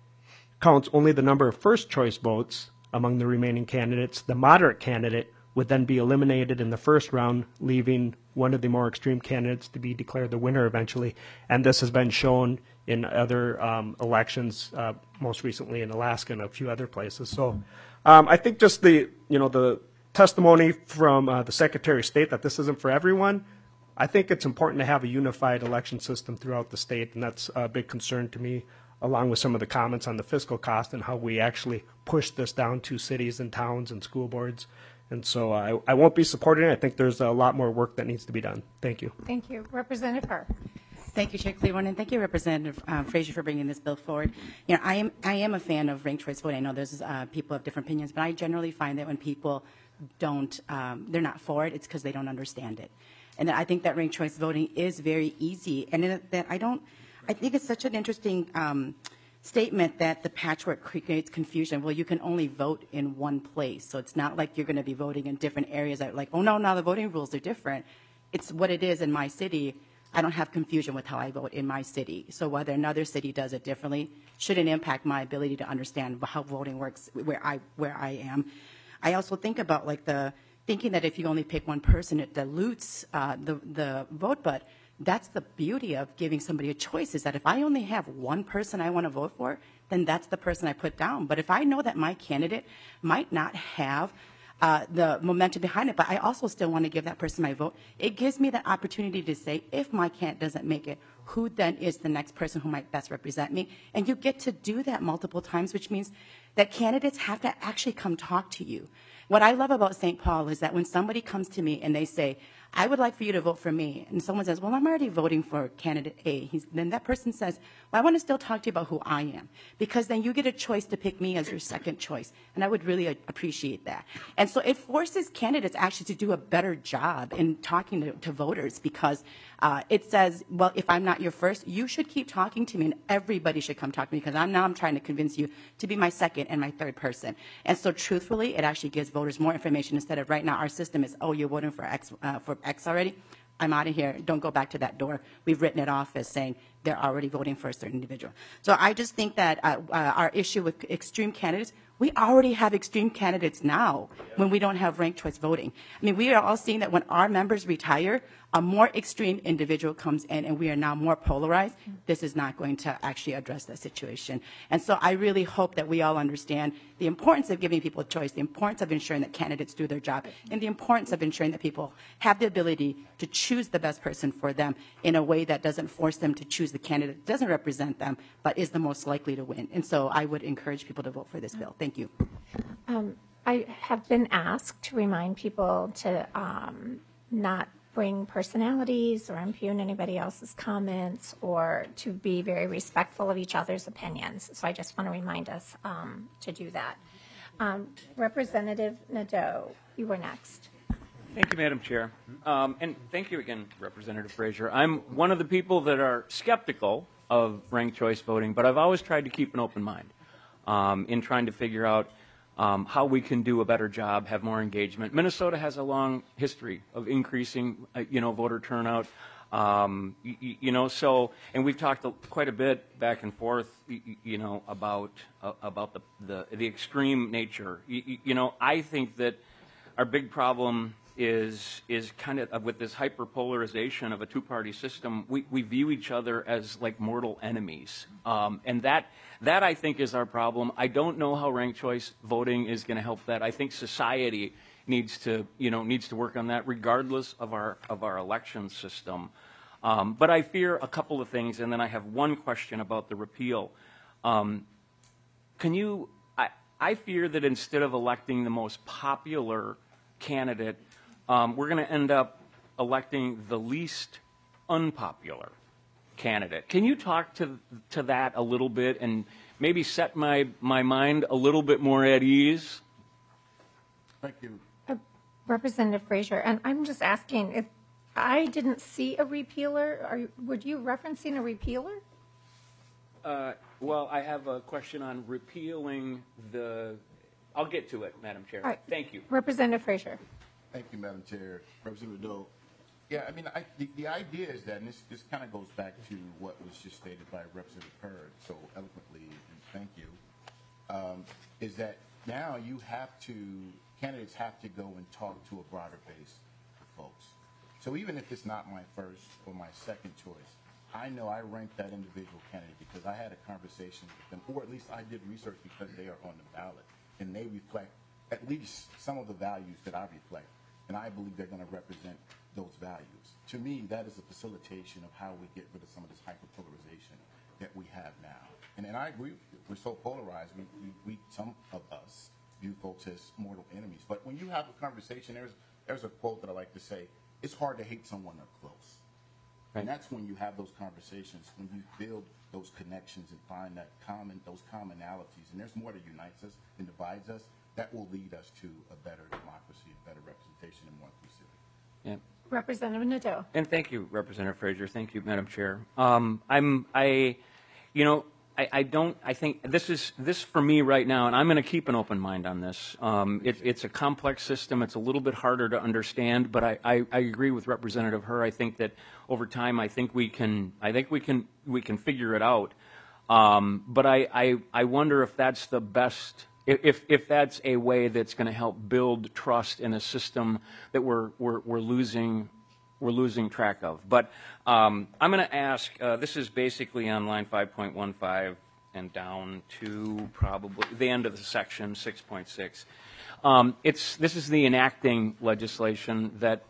counts only the number of first-choice votes among the remaining candidates, the moderate candidate would then be eliminated in the first round, leaving one of the more extreme candidates to be declared the winner eventually. And this has been shown in other um, elections, uh, most recently in Alaska and a few other places. So um, I think just the, you know, the testimony from uh, the Secretary of State that this isn't for everyone, I think it's important to have a unified election system throughout the state, and that's a big concern to me, along with some of the comments on the fiscal cost and how we actually push this down to cities and towns and school boards. And so I, I won't be supporting it. I think there's a lot more work that needs to be done. Thank you. Thank you. Representative Park. Thank you, Chair Claiborne, and thank you, Representative uh, Frazier, for bringing this bill forward. You know, I am I am a fan of ranked choice voting. I know there's uh, people have different opinions, but I generally find that when people don't, um, they're not for it, it's because they don't understand it. And I think that ranked choice voting is very easy, and in that I don't. I think it's such an interesting um, statement that the patchwork creates confusion. Well, you can only vote in one place, so it's not like you're going to be voting in different areas. That like, oh no, now the voting rules are different. It's what it is in my city. I don't have confusion with how I vote in my city. So whether another city does it differently shouldn't impact my ability to understand how voting works where I where I am. I also think about like the thinking that if you only pick one person, it dilutes uh, the the vote. But that's the beauty of giving somebody a choice, is that if I only have one person I want to vote for, then that's the person I put down. But if I know that my candidate might not have Uh, the momentum behind it, but I also still want to give that person my vote, it gives me the opportunity to say, if my candidate doesn't make it, who then is the next person who might best represent me? And you get to do that multiple times, which means that candidates have to actually come talk to you. What I love about Saint Paul is that when somebody comes to me and they say, I would like for you to vote for me, and someone says, well, I'm already voting for candidate A, He's, then that person says, well, I want to still talk to you about who I am, because then you get a choice to pick me as your second choice, and I would really uh, appreciate that. And so it forces candidates actually to do a better job in talking to, to voters, because uh, it says, well, if I'm not your first, you should keep talking to me, and everybody should come talk to me, because I'm now I'm trying to convince you to be my second and my third person. And so truthfully, it actually gives voters more information, instead of right now our system is, oh, you're voting for X, uh, for X already, I'm out of here. Don't go back to that door. We've written it off as saying they're already voting for a certain individual. So I just think that uh, uh, our issue with extreme candidates, we already have extreme candidates now when we don't have ranked choice voting. I mean, we are all seeing that when our members retire, a more extreme individual comes in and we are now more polarized. This is not going to actually address that situation. And so I really hope that we all understand the importance of giving people a choice, the importance of ensuring that candidates do their job, and the importance of ensuring that people have the ability to choose the best person for them in a way that doesn't force them to choose the candidate that doesn't represent them, but is the most likely to win. And so I would encourage people to vote for this bill. Thank you. Um, I have been asked to remind people to um, not bring personalities or impugn anybody else's comments, or to be very respectful of each other's opinions. So I just want to remind us um, to do that. Um, Representative Nadeau, you were next. Thank you, Madam Chair. Um, and thank you again, Representative Frazier. I'm one of the people that are skeptical of ranked choice voting, but I've always tried to keep an open mind um, in trying to figure out Um, how we can do a better job, have more engagement. Minnesota has a long history of increasing, uh, you know, voter turnout. Um, you, you know, so, and we've talked a, quite a bit back and forth, you, you know, about uh, about the, the the extreme nature. You, you know, I think that our big problem is is kind of with this hyperpolarization of a two-party system. We we view each other as like mortal enemies, um, and that. That, I think, is our problem. I don't know how ranked choice voting is going to help that. I think society needs to, you know, needs to work on that, regardless of our of our election system. Um, but I fear a couple of things, and then I have one question about the repeal. Um, can you? I, I fear that instead of electing the most popular candidate, um, we're going to end up electing the least unpopular candidate. Can you talk to to that a little bit and maybe set my, my mind a little bit more at ease? Thank you. Uh, Representative Frazier, and I'm just asking, if I didn't see a repealer, are you, were you referencing a repealer? Uh, well, I have a question on repealing the, I'll get to it, Madam Chair. All right. Thank you. Representative Frazier. Thank you, Madam Chair. Representative Doe. Yeah, I mean, I, the, the idea is that, and this, this kind of goes back to what was just stated by Representative Hurd so eloquently, and thank you, um, is that now you have to, candidates have to go and talk to a broader base of folks. So even if it's not my first or my second choice, I know I ranked that individual candidate because I had a conversation with them, or at least I did research because they are on the ballot, and they reflect at least some of the values that I reflect, and I believe they're going to represent those values. To me, that is a facilitation of how we get rid of some of this hyperpolarization that we have now. And, and I agree with you. We're so polarized. We, we, we, some of us view folks as mortal enemies. But when you have a conversation, there's, there's a quote that I like to say, it's hard to hate someone up close. Right. And that's when you have those conversations, when you build those connections and find that common, those commonalities. And there's more that unites us than divides us. That will lead us to a better democracy, a better representation, and more inclusivity. Yeah. Representative Nadeau. And thank you, Representative Frazier. Thank you, Madam Chair. Um, I'm, I, you know, I, I don't, I think this is, this for me right now, and I'm going to keep an open mind on this. Um, it, it's a complex system. It's a little bit harder to understand, but I, I, I agree with Representative Hur. I think that over time, I think we can, I think we can, we can figure it out. Um, but I, I, I wonder if that's the best, if, if that's a way that's going to help build trust in a system that we're, we're, we're losing, we're losing track of. But um, I'm going to ask, uh, this is basically on line five point one five and down to probably the end of the section, six point six. Um, it's, this is the enacting legislation that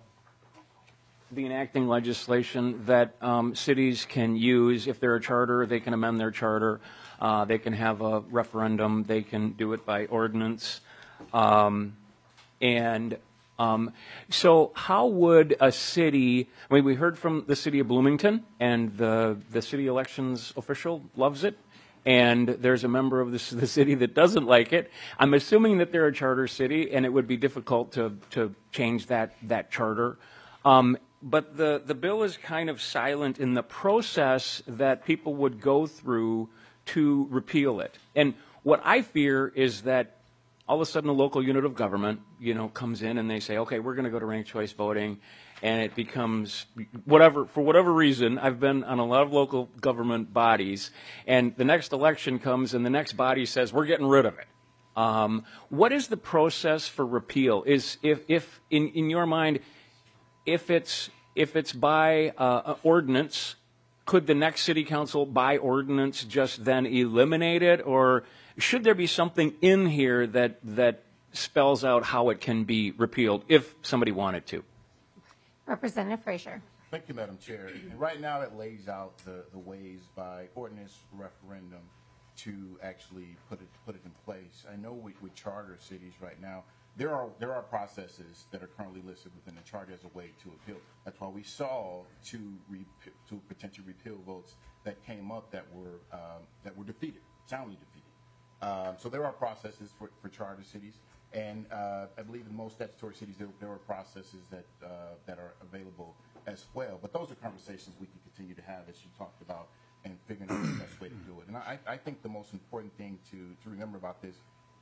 the enacting legislation that um, cities can use. If they're a charter, they can amend their charter. Uh, they can have a referendum. They can do it by ordinance. Um, and um, so how would a city, I mean, we heard from the city of Bloomington, and the, the city elections official loves it. And there's a member of this, the city that doesn't like it. I'm assuming that they're a charter city, and it would be difficult to, to change that, that charter. Um, but the, the bill is kind of silent in the process that people would go through to repeal it. And what I fear is that all of a sudden a local unit of government, you know, comes in and they say, okay, we're going to go to ranked choice voting, and it becomes whatever, for whatever reason. I've been on a lot of local government bodies, and the next election comes and the next body says, we're getting rid of it. Um, what is the process for repeal? Is if, if in, in your mind, if it's, if it's by uh, ordinance, could the next city council by ordinance just then eliminate it, or should there be something in here that that spells out how it can be repealed if somebody wanted to? Representative Frazier. Thank you, Madam Chair. And right now it lays out the, the ways by ordinance referendum to actually put it put it in place. I know with, with charter cities right now, there are there are processes that are currently listed within the charter as a way to appeal. That's why we saw two re, two potential repeal votes that came up that were um, that were defeated, soundly defeated. Um, so there are processes for, for charter cities, and uh, I believe in most statutory cities there, there are processes that uh, that are available as well. But those are conversations we can continue to have, as you talked about, and figuring out the best way to do it. And I, I think the most important thing to, to remember about this,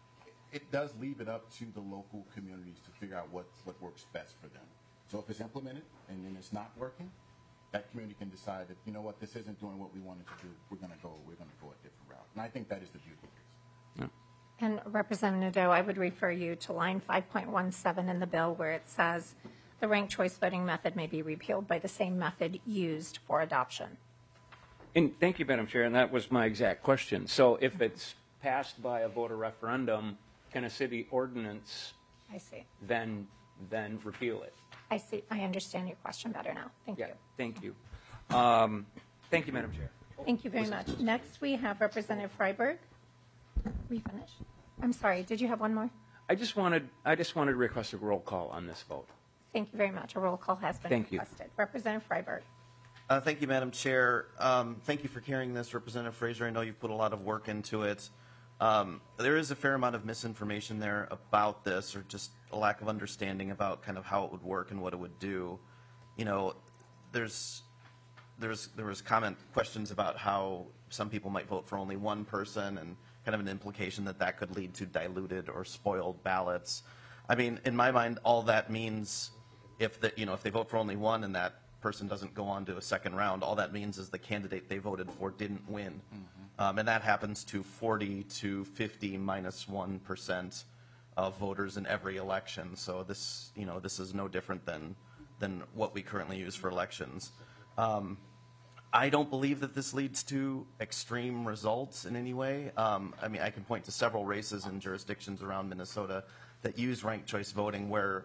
it does leave it up to the local communities to figure out what, what works best for them. So if it's implemented and then it's not working, that community can decide that, you know what, this isn't doing what we wanted to do. We're going to go, we're going to go a different route. And I think that is the beauty of this. And Representative Nadeau, I would refer you to line five point one seven in the bill where it says the ranked choice voting method may be repealed by the same method used for adoption. And thank you, Madam Chair, and that was my exact question. So if it's passed by a voter referendum, can a city ordinance I see. then then repeal it? I see. I understand your question better now. Thank yeah, you. Thank you. Um, thank you, Madam Chair. Thank you very much. Next, we have Representative Freiberg. We finished? I'm sorry. Did you have one more? I just wanted, I just wanted to request a roll call on this vote. Thank you very much. A roll call has been Thank you. requested. Representative Freiberg. Uh, thank you, Madam Chair. Um, thank you for carrying this, Representative Fraser. I know you've put a lot of work into it. Um, there is a fair amount of misinformation there about this, or just a lack of understanding about kind of how it would work and what it would do. You know, there's there's there was comment questions about how some people might vote for only one person, and kind of an implication that that could lead to diluted or spoiled ballots. I mean, in my mind, all that means, if the, you know, if they vote for only one and that person doesn't go on to a second round, all that means is the candidate they voted for didn't win. Mm-hmm. Um, and that happens to forty to fifty minus one percent of voters in every election. So this, you know, this is no different than, than what we currently use for elections. Um, I don't believe that this leads to extreme results in any way. Um, I mean, I can point to several races in jurisdictions around Minnesota that use ranked choice voting where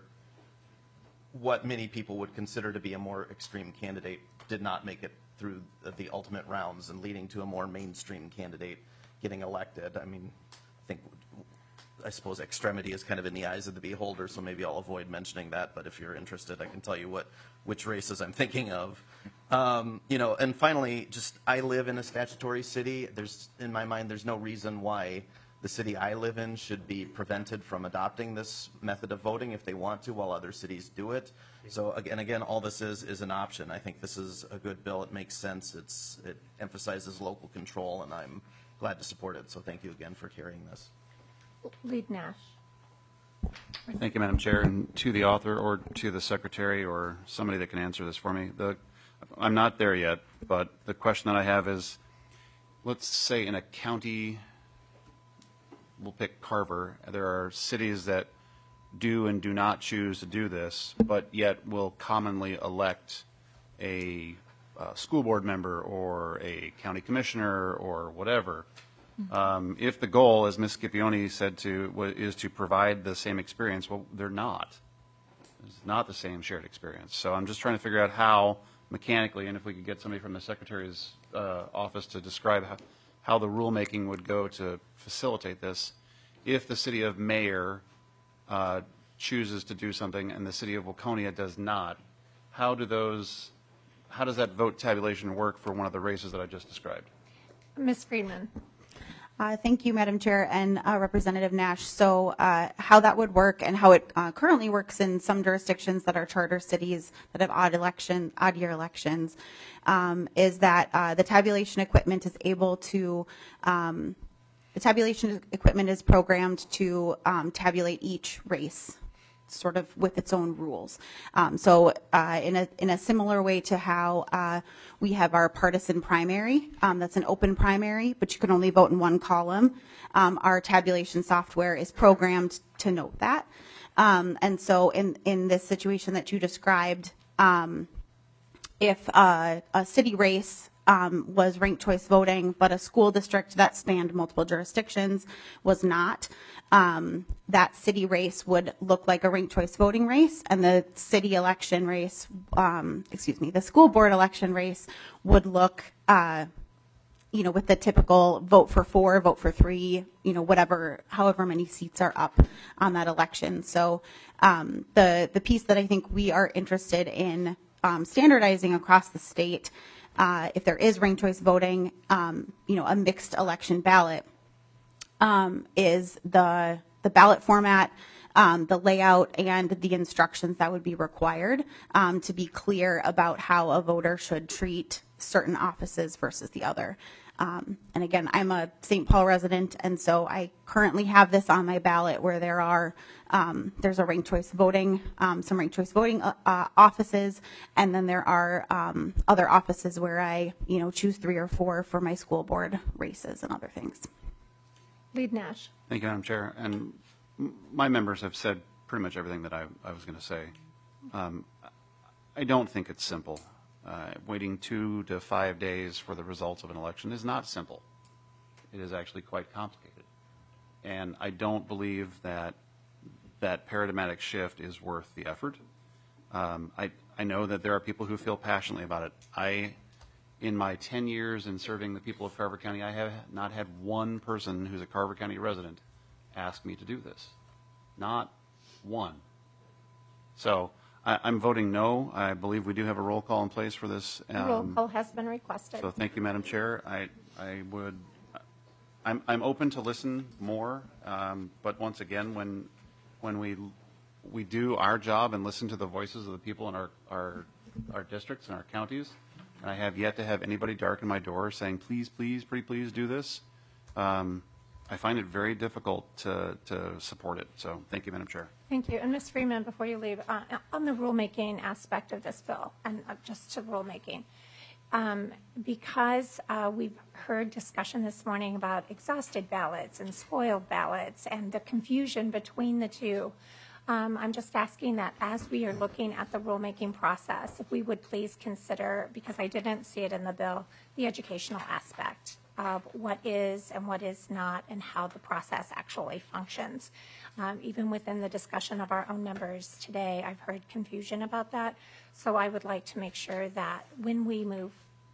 what many people would consider to be a more extreme candidate did not make it through the, the ultimate rounds, and leading to a more mainstream candidate getting elected. I mean, I think, I suppose extremity is kind of in the eyes of the beholder, so maybe I'll avoid mentioning that, but if you're interested, I can tell you what, which races I'm thinking of. Um, you know, and finally, just, I live in a statutory city. There's, in my mind, there's no reason why the city I live in should be prevented from adopting this method of voting if they want to, while other cities do it. So again, again, all this is is an option. I think this is a good bill. It makes sense. It's it emphasizes local control, and I'm glad to support it. So thank you again for carrying this. Lead Nash. Thank you, Madam Chair, and to the author or to the secretary or somebody that can answer this for me. The, I'm not there yet, but the question that I have is, let's say in a county, we'll pick Carver. There are cities that do and do not choose to do this, but yet will commonly elect a uh, school board member or a county commissioner or whatever. Um, if the goal, as Miz Scipione said, to is to provide the same experience, well, they're not. It's not the same shared experience. So I'm just trying to figure out how mechanically, and if we could get somebody from the Secretary's uh, office to describe how, how the rulemaking would go to facilitate this. If the city of Mayor uh, chooses to do something and the city of Waconia does not, how do those, how does that vote tabulation work for one of the races that I just described? Miz Friedman. Uh, Thank you, Madam Chair, and uh, Representative Nash. So uh, how that would work and how it uh, currently works in some jurisdictions that are charter cities that have odd election, odd year elections, um, is that uh, the tabulation equipment is able to, um, the tabulation equipment is programmed to um, tabulate each race, sort of with its own rules. Um, so uh, in a in a similar way to how uh, we have our partisan primary, um, that's an open primary, but you can only vote in one column. Um, our tabulation software is programmed to note that. Um, and so in, in this situation that you described, um, if uh, a city race Um, was ranked choice voting, but a school district that spanned multiple jurisdictions was not, um, that city race would look like a ranked choice voting race, and the city election race, um, excuse me, the school board election race would look, uh, you know, with the typical vote for four, vote for three, you know, whatever, however many seats are up on that election. So um, the the piece that I think we are interested in um, standardizing across the state. Uh, if there is ranked choice voting, um, you know, a mixed election ballot, um, is the the ballot format, um, the layout, and the instructions that would be required um, to be clear about how a voter should treat certain offices versus the other. Um, and again, I'm a Saint Paul resident, and so I currently have this on my ballot where there are, um, there's a ranked choice voting, um, some ranked choice voting uh, uh, offices, and then there are um, other offices where I, you know, choose three or four for my school board races and other things. Lead Nash. Thank you, Madam Chair. And my members have said pretty much everything that I, I was going to say. Um, I don't think it's simple. Uh, waiting two to five days for the results of an election is not simple. It is actually quite complicated. And I don't believe that that paradigmatic shift is worth the effort. Um, I, I know that there are people who feel passionately about it. I, in my ten years in serving the people of Carver County, I have not had one person who's a Carver County resident ask me to do this. Not one. So I, I'm voting no. I believe we do have a roll call in place for this. A roll um, call has been requested. So thank you, Madam Chair. I, I would, I'm, I'm open to listen more, um, but once again, when, when we, we do our job and listen to the voices of the people in our, our, our districts and our counties, and I have yet to have anybody darken my door saying, please, please, pretty please do this, um, I find it very difficult to, to support it. So thank you, Madam Chair. Thank you. And Miz Freeman, before you leave, uh, on the rulemaking aspect of this bill, and uh, just to rulemaking, um, because uh, we've heard discussion this morning about exhausted ballots and spoiled ballots and the confusion between the two, um, I'm just asking that as we are looking at the rulemaking process, if we would please consider, because I didn't see it in the bill, the educational aspect of what is and what is not and how the process actually functions. Um, even within the discussion of our own members today, I've heard confusion about that. So I would like to make sure that when we move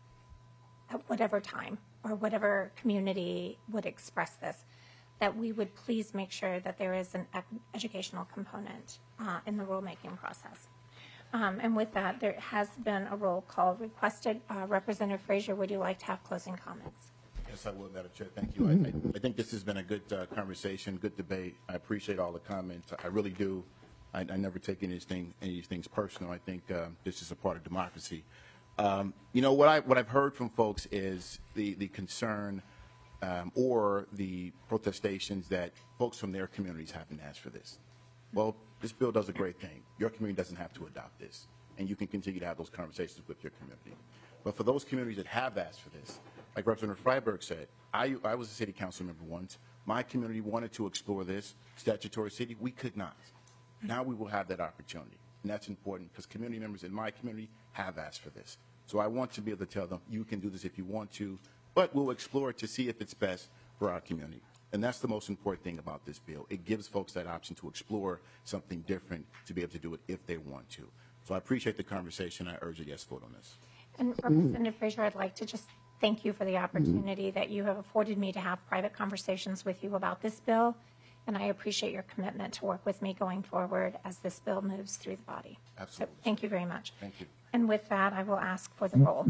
at whatever time or whatever community would express this, that we would please make sure that there is an ec- educational component uh, in the rulemaking process. Um, and with that, there has been a roll call requested. Uh, Representative Frazier, would you like to have closing comments? Yes, I will, Madam Chair. Thank you. I, I, I think this has been a good uh, conversation, good debate. I appreciate all the comments. I really do. I, I never take anything, any of these things personal. I think uh, this is a part of democracy. Um, you know, what, I, what I've heard from folks is the, the concern um, or the protestations that folks from their communities haven't asked for this. Well, this bill does a great thing. Your community doesn't have to adopt this, and you can continue to have those conversations with your community. But for those communities that have asked for this, like Representative Freiberg said, I, I was a city council member once. My community wanted to explore this statutory city. We could not. Now we will have that opportunity. And that's important because community members in my community have asked for this. So I want to be able to tell them, you can do this if you want to, but we'll explore it to see if it's best for our community. And that's the most important thing about this bill. It gives folks that option to explore something different to be able to do it if they want to. So I appreciate the conversation. I urge a yes vote on this. And Representative Frazier, I'd like to just thank you for the opportunity that you have afforded me to have private conversations with you about this bill. And I appreciate your commitment to work with me going forward as this bill moves through the body. Absolutely. So thank you very much. Thank you. And with that, I will ask for the roll.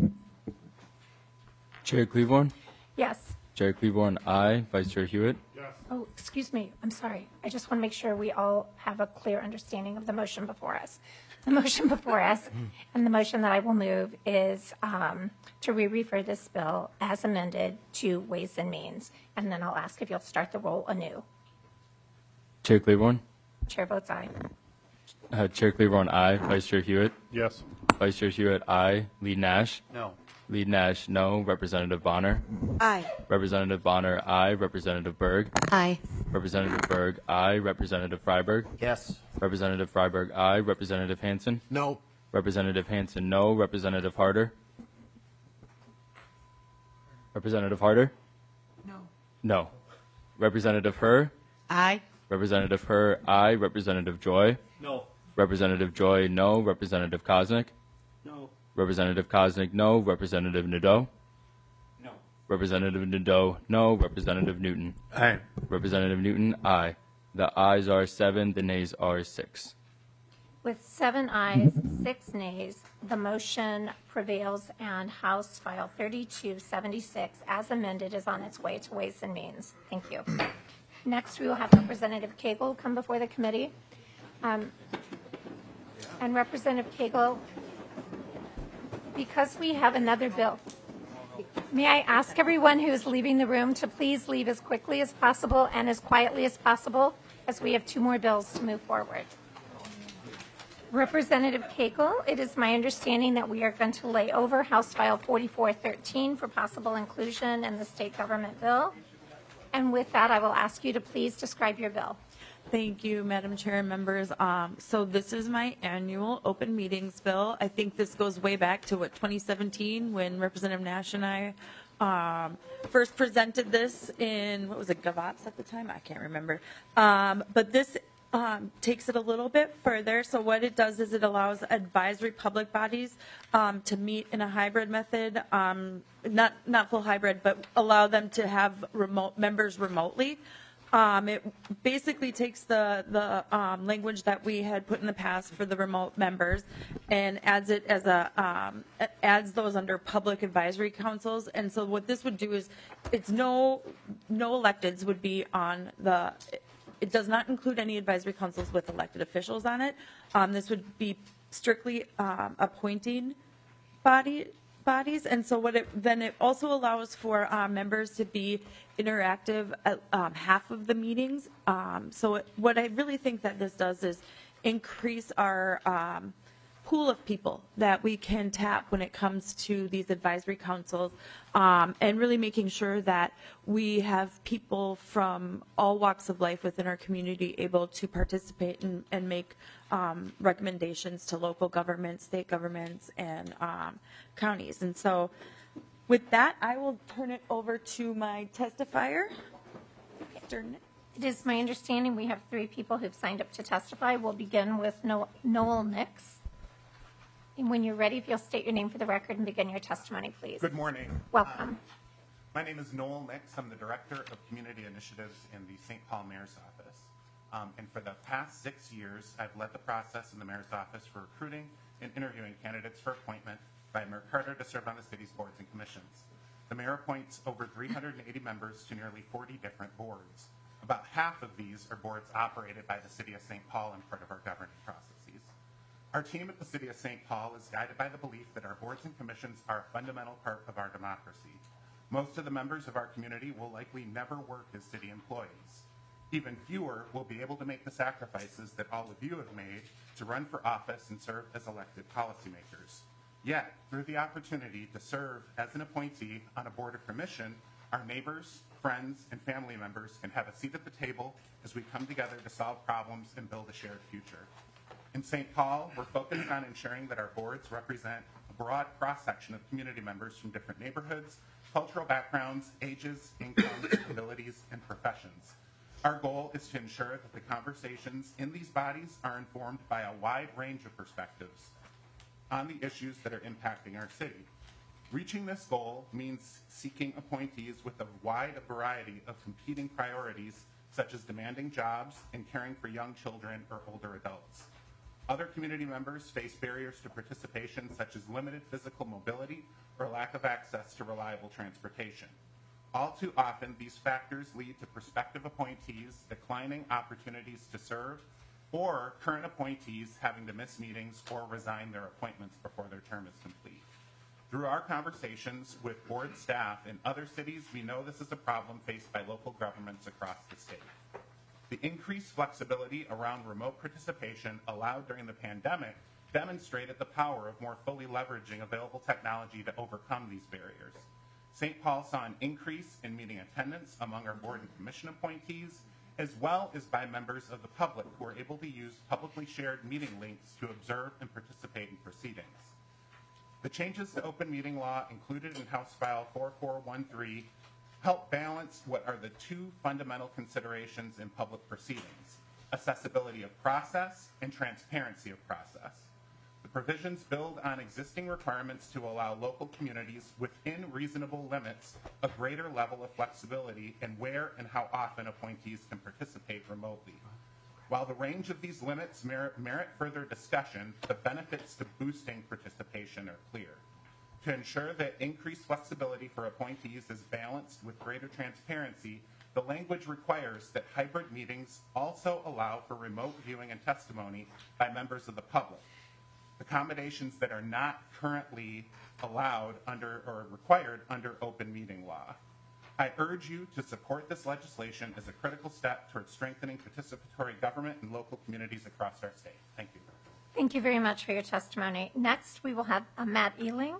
Chair Cleavorn? Yes. Chair Cleavorn, aye. Vice Chair Hewitt? Oh, excuse me. I'm sorry. I just want to make sure we all have a clear understanding of the motion before us. The motion before us and the motion that I will move is um, to re-refer this bill as amended to Ways and Means. And then I'll ask if you'll start the roll anew. Chair Cleavorn? Chair votes aye. Uh, Chair Cleavorn, aye. Vice Chair Hewitt? Yes. Vice Chair Hewitt, aye. Lead Nash? No. Lead Nash, no. Representative Bonner? Aye. Representative Bonner, aye. Representative Berg? Aye. Representative Berg, aye. Representative Freiberg? Yes. Representative Freiberg, aye. Representative Hansen? No. Representative Hansen, no. Representative Harder? Representative Harder? No. No. Representative Herr? Aye. Representative Herr, aye. Representative Joy? No. Representative Joy, no. Representative Koznick? No. Representative Koznick, no. Representative Nadeau? No. Representative Nadeau, no. Representative Newton? Aye. Representative Newton, aye. The ayes are seven, the nays are six. With seven ayes, six nays, the motion prevails and House File thirty-two seventy-six, as amended, is on its way to Ways and Means. Thank you. Next, we will have Representative Cagle come before the committee. Um, and Representative Cagle, because we have another bill, may I ask everyone who is leaving the room to please leave as quickly as possible and as quietly as possible, as we have two more bills to move forward. Representative Cagle, it is my understanding that we are going to lay over House File forty-four thirteen for possible inclusion in the state government bill. And with that, I will ask you to please describe your bill. Thank you, Madam Chair and members. Um, so this is my annual open meetings bill. I think this goes way back to what twenty seventeen when Representative Nash and I um, first presented this in, what was it, Gavots at the time? I can't remember. Um, but this um, takes it a little bit further. So what it does is it allows advisory public bodies um, to meet in a hybrid method, um, not not full hybrid, but allow them to have remote members remotely. Um, it basically takes the, the um, language that we had put in the past for the remote members and adds it as a, um, adds those under public advisory councils. And so what this would do is, it's no, no electeds would be on the, it does not include any advisory councils with elected officials on it. Um, this would be strictly um, appointing body bodies, and so what it then it also allows for uh, members to be interactive at um, half of the meetings. Um, so it, what I really think that this does is increase our um, pool of people that we can tap when it comes to these advisory councils, um, and really making sure that we have people from all walks of life within our community able to participate and, and make um, recommendations to local governments, state governments, and um, counties. And so with that, I will turn it over to my testifier. Mister Nick. It is my understanding we have three people who've signed up to testify. We'll begin with No- Noel Nix. And when you're ready, if you'll state your name for the record and begin your testimony, please. Good morning. Welcome. Uh, my name is Noel Nix. I'm the Director of Community Initiatives in the Saint Paul Mayor's Office. Um, and for the past six years, I've led the process in the Mayor's Office for recruiting and interviewing candidates for appointment by Mayor Carter to serve on the city's boards and commissions. The Mayor appoints over three hundred eighty members to nearly forty different boards. About half of these are boards operated by the City of Saint Paul and part of our governing processes. Our team at the City of Saint Paul is guided by the belief that our boards and commissions are a fundamental part of our democracy. Most of the members of our community will likely never work as city employees. Even fewer will be able to make the sacrifices that all of you have made to run for office and serve as elected policymakers. Yet, through the opportunity to serve as an appointee on a board or commission, our neighbors, friends, and family members can have a seat at the table as we come together to solve problems and build a shared future. In Saint Paul, we're focused on ensuring that our boards represent a broad cross-section of community members from different neighborhoods, cultural backgrounds, ages, incomes, abilities, and professions. Our goal is to ensure that the conversations in these bodies are informed by a wide range of perspectives on the issues that are impacting our city. Reaching this goal means seeking appointees with a wide variety of competing priorities, such as demanding jobs and caring for young children or older adults. Other community members face barriers to participation, such as limited physical mobility or lack of access to reliable transportation. All too often, these factors lead to prospective appointees declining opportunities to serve, or current appointees having to miss meetings or resign their appointments before their term is complete. Through our conversations with board staff in other cities, we know this is a problem faced by local governments across the state. The increased flexibility around remote participation allowed during the pandemic demonstrated the power of more fully leveraging available technology to overcome these barriers. Saint Paul saw an increase in meeting attendance among our board and commission appointees, as well as by members of the public who are able to use publicly shared meeting links to observe and participate in proceedings. The changes to open meeting law included in House File four four one three help balance what are the two fundamental considerations in public proceedings: accessibility of process and transparency of process. The provisions build on existing requirements to allow local communities within reasonable limits a greater level of flexibility in where and how often appointees can participate remotely. While the range of these limits merit, merit further discussion, the benefits to boosting participation are clear. To ensure that increased flexibility for appointees is balanced with greater transparency, the language requires that hybrid meetings also allow for remote viewing and testimony by members of the public, accommodations that are not currently allowed under or required under open meeting law. I urge you to support this legislation as a critical step towards strengthening participatory government in local communities across our state. Thank you. Thank you very much for your testimony. Next, we will have uh, Matt Ealing.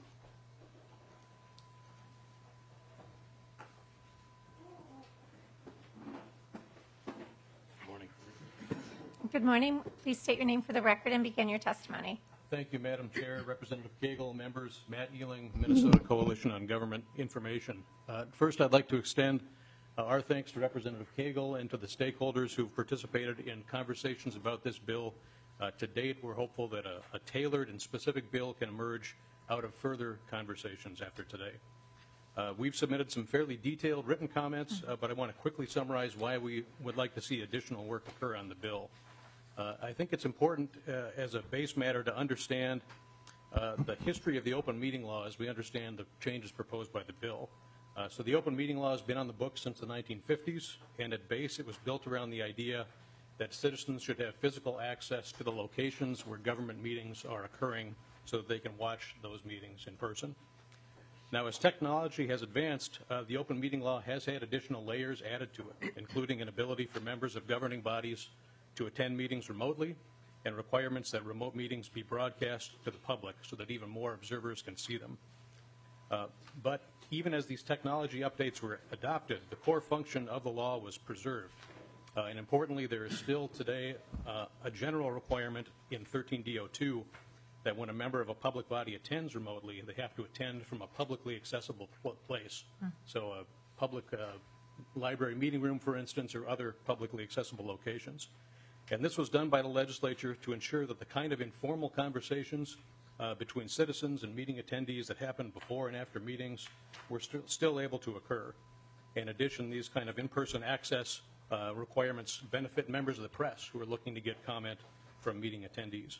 Good morning. Good morning. Please state your name for the record and begin your testimony. Thank you, Madam Chair, Representative Cagle, members, Matt Ealing, Minnesota Coalition on Government Information. Uh, first, I'd like to extend uh, our thanks to Representative Cagle and to the stakeholders who've participated in conversations about this bill. Uh, to date, we're hopeful that a, a tailored and specific bill can emerge out of further conversations after today. Uh, We've submitted some fairly detailed written comments, uh, but I want to quickly summarize why we would like to see additional work occur on the bill. Uh, I think it's important uh, as a base matter to understand uh, the history of the open meeting law as we understand the changes proposed by the bill. Uh, so the open meeting law has been on the books since the nineteen fifties, and at base it was built around the idea that citizens should have physical access to the locations where government meetings are occurring so that they can watch those meetings in person. Now, as technology has advanced, uh, the open meeting law has had additional layers added to it, including an ability for members of governing bodies to attend meetings remotely and requirements that remote meetings be broadcast to the public so that even more observers can see them. Uh, but even as these technology updates were adopted, the core function of the law was preserved. Uh, and importantly, there is still today uh, a general requirement in thirteen D oh two that when a member of a public body attends remotely, they have to attend from a publicly accessible pl- place. Mm. So a public uh, library meeting room, for instance, or other publicly accessible locations. And this was done by the legislature to ensure that the kind of informal conversations uh, between citizens and meeting attendees that happened before and after meetings were st- still able to occur. In addition, these kind of in-person access uh, requirements benefit members of the press who are looking to get comment from meeting attendees.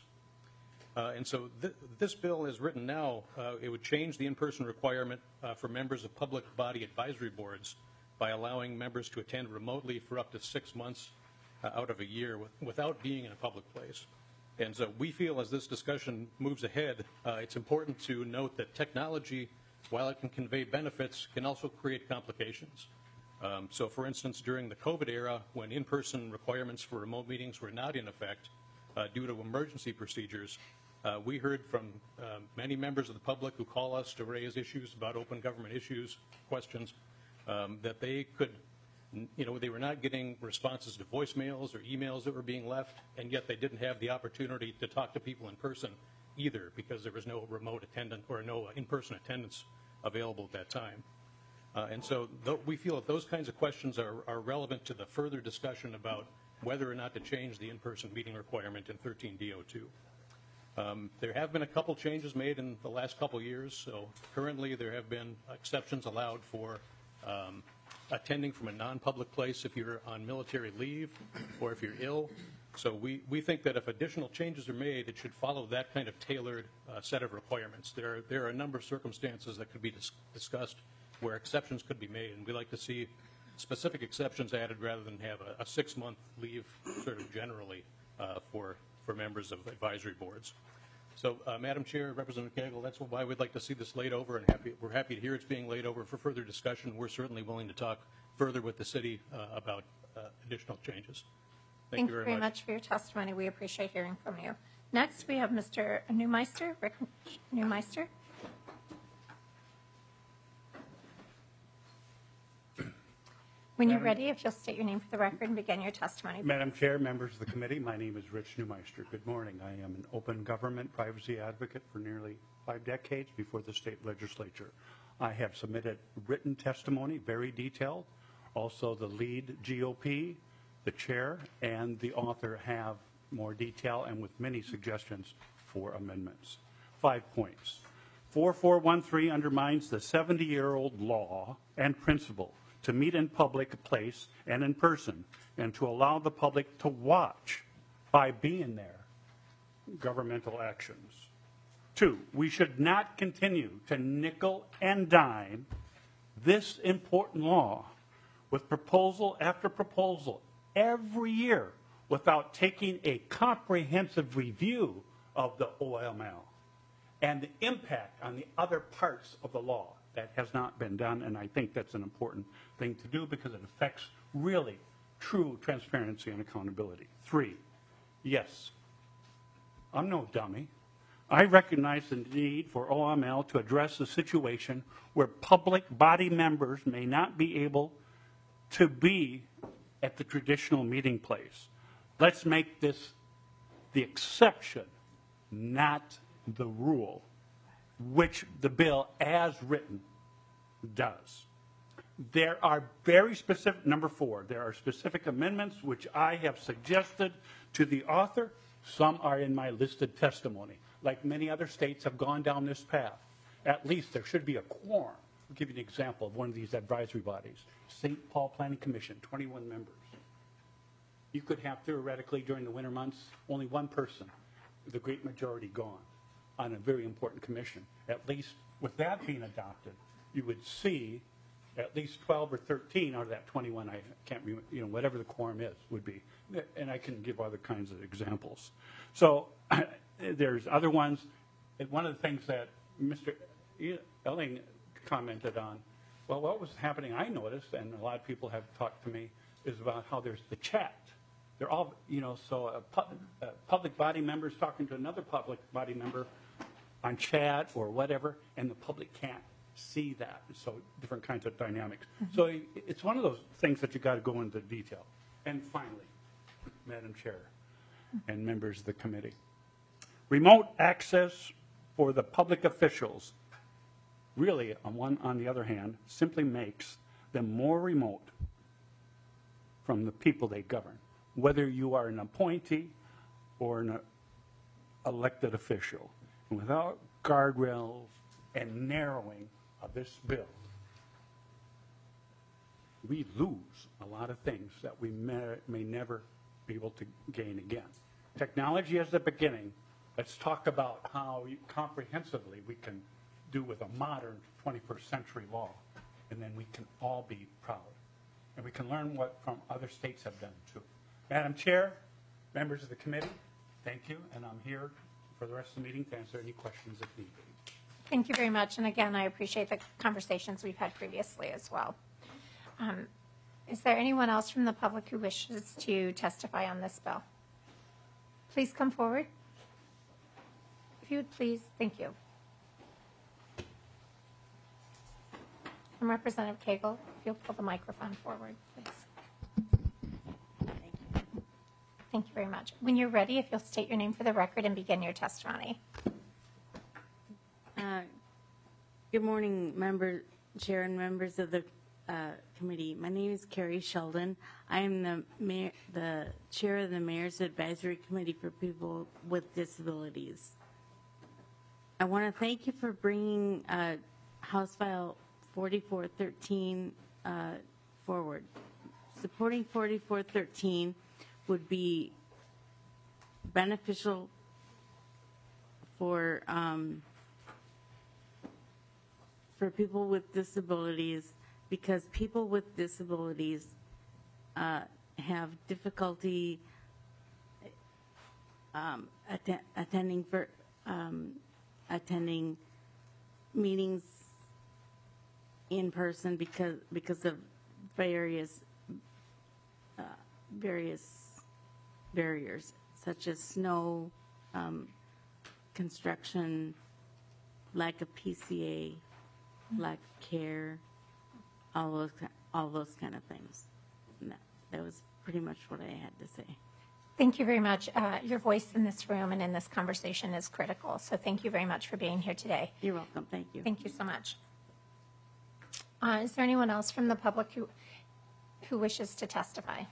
Uh, and so th- this bill as written now, uh, it would change the in-person requirement uh, for members of public body advisory boards by allowing members to attend remotely for up to six months uh, out of a year with, without being in a public place. And so we feel as this discussion moves ahead, uh, it's important to note that technology, while it can convey benefits, can also create complications. Um, so for instance, during the COVID era, when in-person requirements for remote meetings were not in effect uh, due to emergency procedures, Uh, we heard from uh, many members of the public who call us to raise issues about open government issues, questions, um, that they could, you know, they were not getting responses to voicemails or emails that were being left, and yet they didn't have the opportunity to talk to people in person either because there was no remote attendant or no in-person attendance available at that time. Uh, and so th- we feel that those kinds of questions are, are relevant to the further discussion about whether or not to change the in-person meeting requirement in thirteen D oh two. Um, there have been a couple changes made in the last couple years. So currently there have been exceptions allowed for um, attending from a non-public place if you're on military leave or if you're ill. So we, we think that if additional changes are made, it should follow that kind of tailored uh, set of requirements. There are, there are a number of circumstances that could be dis- discussed where exceptions could be made, and we like to see specific exceptions added rather than have a, a six-month leave sort of generally uh, for for members of advisory boards. So, uh, Madam Chair, Representative Cagle, that's why we'd like to see this laid over, and happy, we're happy to hear it's being laid over for further discussion. We're certainly willing to talk further with the city uh, about uh, additional changes. Thank, Thank you very, very much. much for your testimony. We appreciate hearing from you. Next, we have Mister Neumeister, Rick Neumeister. When you're ready, if you'll state your name for the record and begin your testimony. Madam Chair, members of the committee, my name is Rich Neumeister. Good morning. I am an open government privacy advocate for nearly five decades before the state legislature. I have submitted written testimony, very detailed. Also, the lead G O P, the chair, and the author have more detail and with many suggestions for amendments. Five points. forty-four thirteen undermines the seventy-year-old law and principle to meet in public place and in person, and to allow the public to watch by being there governmental actions. Two, we should not continue to nickel and dime this important law with proposal after proposal every year without taking a comprehensive review of the O M L and the impact on the other parts of the law. That has not been done, and I think that's an important thing to do because it affects really true transparency and accountability. Three, yes, I'm no dummy. I recognize the need for O M L to address the situation where public body members may not be able to be at the traditional meeting place. Let's make this the exception, not the rule, which the bill as written does. There are very specific, number four, there are specific amendments which I have suggested to the author. Some are in my listed testimony. Like many other states have gone down this path. At least there should be a quorum I'll give you an example of one of these advisory bodies. Saint Paul Planning Commission, twenty-one members. You could have theoretically during the winter months, only one person, the great majority gone on a very important commission. At least with that being adopted, you would see at least twelve or thirteen out of that twenty-one, I can't remember, you know, whatever the quorum is, would be. And I can give other kinds of examples. So there's other ones. And one of the things that Mister Elling commented on, well, what was happening, I noticed, and a lot of people have talked to me, is about how there's the chat. They're all, you know, so a, pu a public body member is talking to another public body member on chat or whatever, and the public can't see that. So different kinds of dynamics. Mm-hmm. So it's one of those things that you got to go into detail. And finally, Madam Chair and members of the committee, remote access for the public officials really, on one, on the other hand, simply makes them more remote from the people they govern, whether you are an appointee or an elected official. And without guardrails and narrowing of this bill, we lose a lot of things that we may, may never be able to gain again. Technology is the beginning. Let's talk about how you, comprehensively we can do with a modern twenty-first century law, and then we can all be proud. And we can learn what from other states have done too. Madam Chair, members of the committee, thank you, and I'm here for the rest of the meeting to answer any questions if need be. Thank you very much, and again, I appreciate the conversations we've had previously as well. Um, is there anyone else from the public who wishes to testify on this bill? Please come forward. If you would please, thank you. And Representative Cagle, if you'll pull the microphone forward, please. Thank you. Thank you very much. When you're ready, if you'll state your name for the record and begin your testimony. Uh, good morning, member, chair, and members of the uh, committee. My name is Carrie Sheldon. I am the mayor, the chair of the Mayor's Advisory Committee for People with Disabilities. I want to thank you for bringing uh, House File forty-four thirteen uh, forward. Supporting forty-four thirteen would be beneficial for um, for people with disabilities, because people with disabilities uh, have difficulty um, att attending for um, attending meetings in person because because of various uh, various barriers such as snow, um, construction, lack of P C A, lack of care, all those all those kind of things. And that, that was pretty much what I had to say. Thank you very much. Uh, your voice in this room and in this conversation is critical. So thank you very much for being here today. You're welcome. Thank you. Thank you so much. Uh, is there anyone else from the public who, who wishes to testify?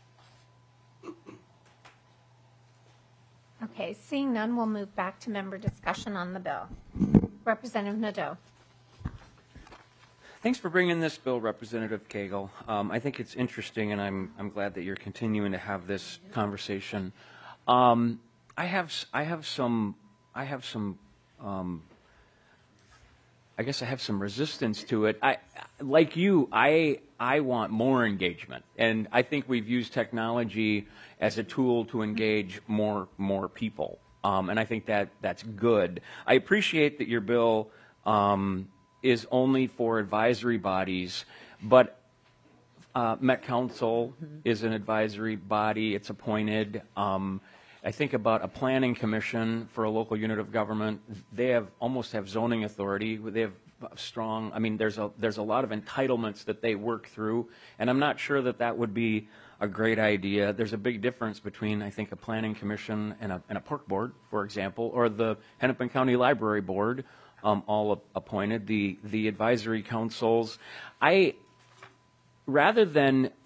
Okay, seeing none, we'll move back to member discussion on the bill. Representative Nadeau. Thanks for bringing this bill, Representative Cagle. Um, I think it's interesting, and I'm, I'm glad that you're continuing to have this conversation. Um, I have, I have some, I have some, um, I guess I have some resistance to it. I, like you, I, I want more engagement, and I think we've used technology as a tool to engage more, more people, um, and I think that that's good. I appreciate that your bill um, is only for advisory bodies, but uh, Met Council mm-hmm. is an advisory body. It's appointed. Um, I think about a planning commission for a local unit of government. They have almost have zoning authority. They have strong, I mean, there's a, there's a lot of entitlements that they work through, and I'm not sure that that would be a great idea. There's a big difference between, I think, a planning commission and a, and a park board, for example, or the Hennepin County Library Board, um, all appointed, the, the advisory councils. I, rather than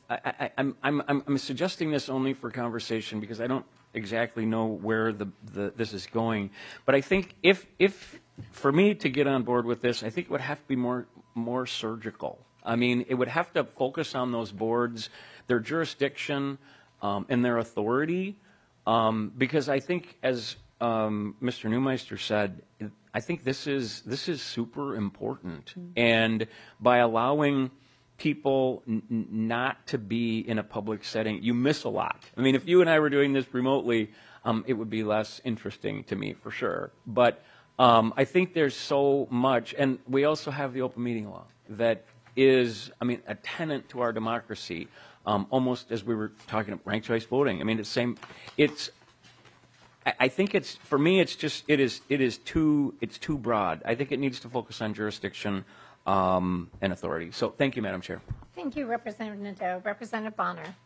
I, I, I'm, I'm, I'm I'm suggesting this only for conversation because I don't exactly know where the, the this is going. But I think if if for me to get on board with this, I think it would have to be more more surgical. I mean, it would have to focus on those boards, their jurisdiction, um, and their authority, um, because I think, as um, Mister Neumeister said, I think this is this is super important, mm-hmm. and by allowing people n- not to be in a public setting, you miss a lot. I mean, if you and I were doing this remotely, um, it would be less interesting to me for sure. But um, I think there's so much, and we also have the open meeting law that is, I mean, a tenet to our democracy. Um, almost as we were talking about ranked choice voting. I mean, it's same. It's. I, I think it's for me. It's just it is it is too it's too broad. I think it needs to focus on jurisdiction. Um, and authority. So thank you, Madam Chair. Thank you, Representative Nadeau. Representative Bonner.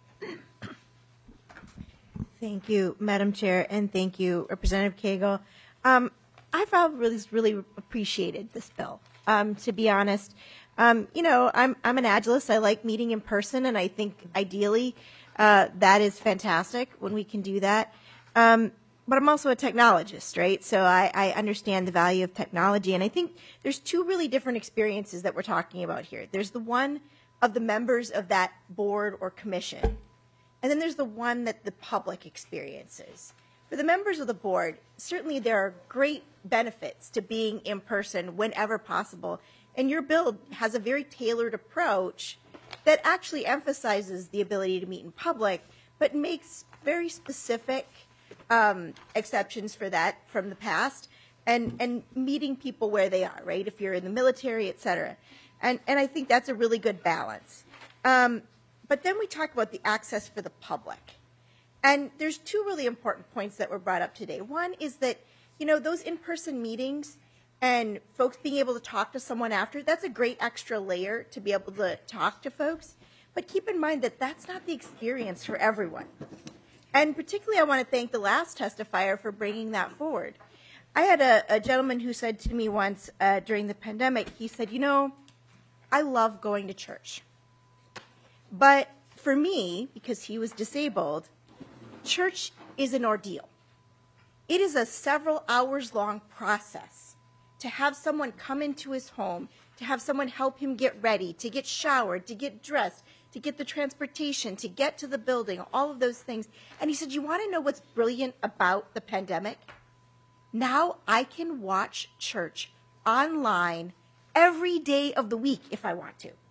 Thank you, Madam Chair, and thank you, Representative Cagle. Um, I've really, really appreciated this bill, um, to be honest. Um, you know, I'm, I'm an Agilist. I like meeting in person, and I think ideally uh, that is fantastic when we can do that. Um, But I'm also a technologist, right? So I, I understand the value of technology. And I think there's two really different experiences that we're talking about here. There's the one of the members of that board or commission. And then there's the one that the public experiences. For the members of the board, certainly there are great benefits to being in person whenever possible. And your bill has a very tailored approach that actually emphasizes the ability to meet in public, but makes very specific Um, exceptions for that from the past, and, and meeting people where they are, right? If you're in the military, et cetera. And, and I think that's a really good balance. Um, but then we talk about the access for the public. And there's two really important points that were brought up today. One is that, you know, those in-person meetings and folks being able to talk to someone after, that's a great extra layer to be able to talk to folks. But keep in mind that that's not the experience for everyone. And particularly, I want to thank the last testifier for bringing that forward. I had a, a gentleman who said to me once uh, during the pandemic, he said, you know, I love going to church. But for me, because he was disabled, church is an ordeal. It is a several hours long process to have someone come into his home, to have someone help him get ready, to get showered, to get dressed, to get the transportation, to get to the building, all of those things. And he said, you want to know what's brilliant about the pandemic? Now I can watch church online every day of the week if I want to.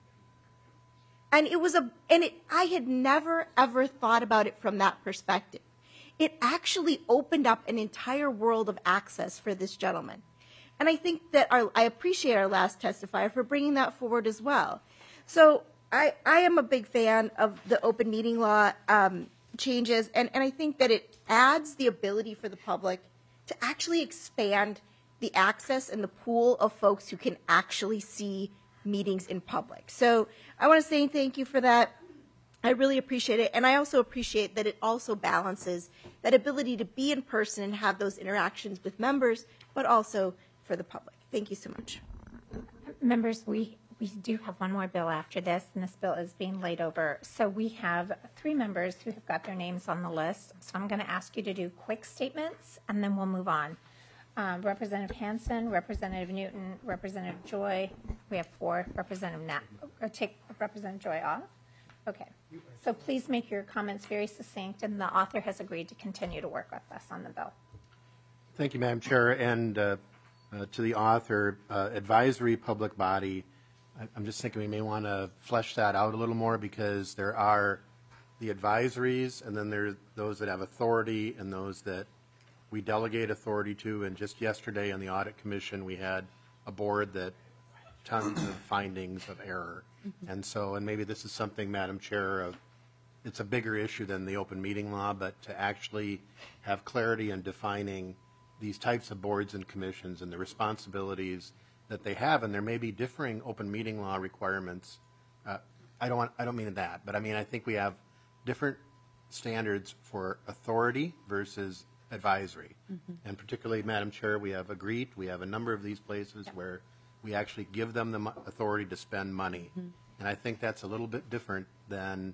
And it was a, and it, I had never ever thought about it from that perspective. It actually opened up an entire world of access for this gentleman. And I think that our, I appreciate our last testifier for bringing that forward as well. So I, I am a big fan of the open meeting law um, changes, and, and I think that it adds the ability for the public to actually expand the access and the pool of folks who can actually see meetings in public. So I want to say thank you for that. I really appreciate it, and I also appreciate that it also balances that ability to be in person and have those interactions with members, but also for the public. Thank you so much. Members, we We do have one more bill after this, and this bill is being laid over. So we have three members who have got their names on the list. So I'm going to ask you to do quick statements, and then we'll move on. Um, Representative Hansen, Representative Newton, Representative Joy. We have four. Representative Knapp. Or take Representative Joy off. Okay. So please make your comments very succinct, and the author has agreed to continue to work with us on the bill. Thank you, Madam Chair, and uh, uh, to the author, uh, advisory public body. I'm just thinking we may want to flesh that out a little more, because there are the advisories, and then there's those that have authority and those that we delegate authority to. And just yesterday on the Audit Commission, we had a board that tons of findings of error. Mm-hmm. And so, and maybe this is something, Madam Chair, of it's a bigger issue than the open meeting law, but to actually have clarity in defining these types of boards and commissions and the responsibilities that they have, and there may be differing open meeting law requirements. Uh, I don't want, I don't mean that, but I mean I think we have different standards for authority versus advisory, mm-hmm. and particularly, Madam Chair, we have agreed. We have a number of these places yeah. where we actually give them the authority to spend money, mm-hmm. and I think that's a little bit different than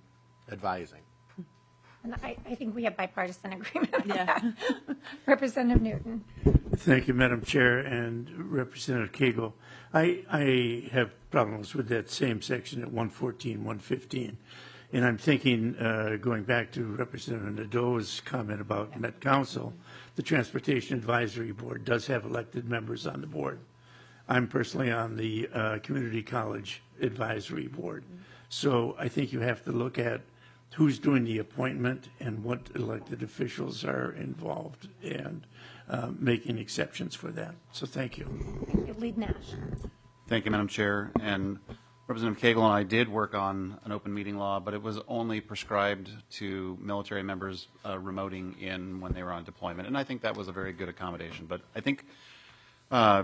advising. And I, I think we have bipartisan agreement on that. Representative Newton. Thank you, Madam Chair and Representative Cagle. I, I have problems with that same section at one fourteen, one fifteen. And I'm thinking, uh, going back to Representative Nadeau's comment about Met Council, the Transportation Advisory Board does have elected members on the board. I'm personally on the uh, Community College Advisory Board. So I think you have to look at who's doing the appointment and what elected officials are involved, and uh, making exceptions for that. So thank you. Thank you. Lead Nash. Thank you, Madam Chair. And Representative Cagle and I did work on an open meeting law, but it was only prescribed to military members uh, remoting in when they were on deployment. And I think that was a very good accommodation. But I think uh,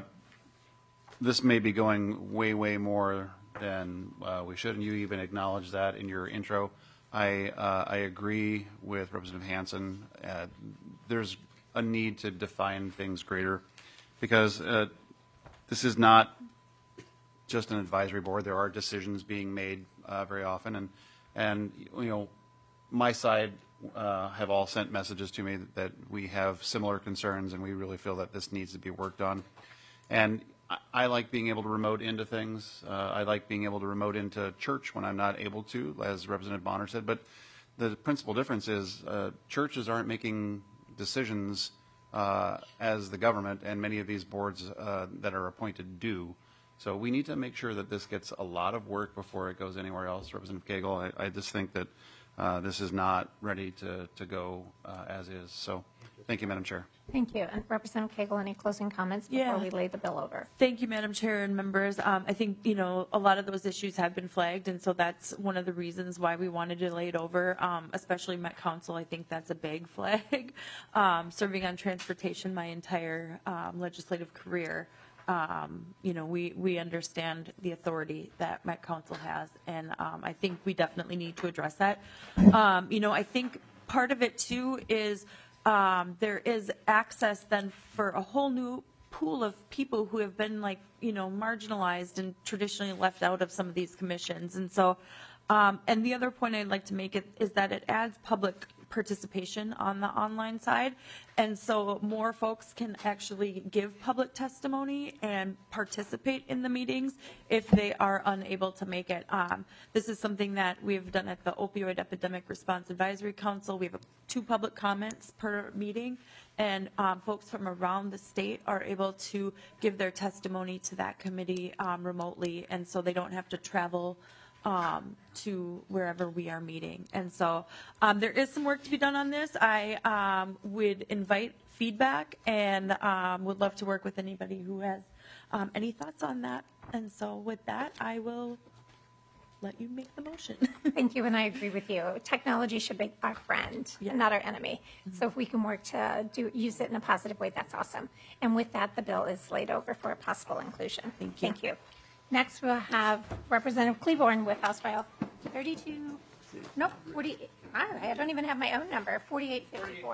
this may be going way, way more than uh, we should, and you even acknowledged that in your intro. I, uh, I agree with Representative Hansen. Uh, there's a need to define things greater, because uh, this is not just an advisory board. There are decisions being made uh, very often, and and you know, my side uh, have all sent messages to me that, that we have similar concerns, and we really feel that this needs to be worked on. And I, I like being able to remote into things. Uh, I like being able to remote into church when I'm not able to, as Representative Bonner said. But the principal difference is uh, churches aren't making decisions uh, as the government, and many of these boards uh, that are appointed do. So we need to make sure that this gets a lot of work before it goes anywhere else. Representative Cagle, I, I just think that uh, this is not ready to, to go uh, as is. So thank you, Madam Chair. Thank you. And Representative Cagle, any closing comments before Yeah. we lay the bill over? Thank you, Madam Chair and members. Um, I think, you know, a lot of those issues have been flagged, and so that's one of the reasons why we wanted to lay it over, um, especially Met Council. I think that's a big flag. Um, serving on transportation my entire um, legislative career, um, you know, we, we understand the authority that Met Council has, and um, I think we definitely need to address that. Um, you know, I think part of it, too, is Um, there is access then for a whole new pool of people who have been, like, you know, marginalized and traditionally left out of some of these commissions. And so, um, and the other point I'd like to make it is that it adds public participation on the online side. And so more folks can actually give public testimony and participate in the meetings if they are unable to make it. Um, this is something that we've done at the Opioid Epidemic Response Advisory Council. We have two public comments per meeting, and um, folks from around the state are able to give their testimony to that committee um, remotely, and so they don't have to travel um, to wherever we are meeting. And so um, there is some work to be done on this. I um, would invite feedback and um, would love to work with anybody who has um, any thoughts on that. And so with that, I will let you make the motion. Thank you, and I agree with you. Technology should be our friend, and not our enemy. So if we can work to do use it in a positive way, that's awesome. And with that, the bill is laid over for possible inclusion. Thank you. Thank you. Next, we'll have Representative Cleaborn with House File thirty-two, nope, forty-eight. I don't even have my own number, forty-eight fifty-four.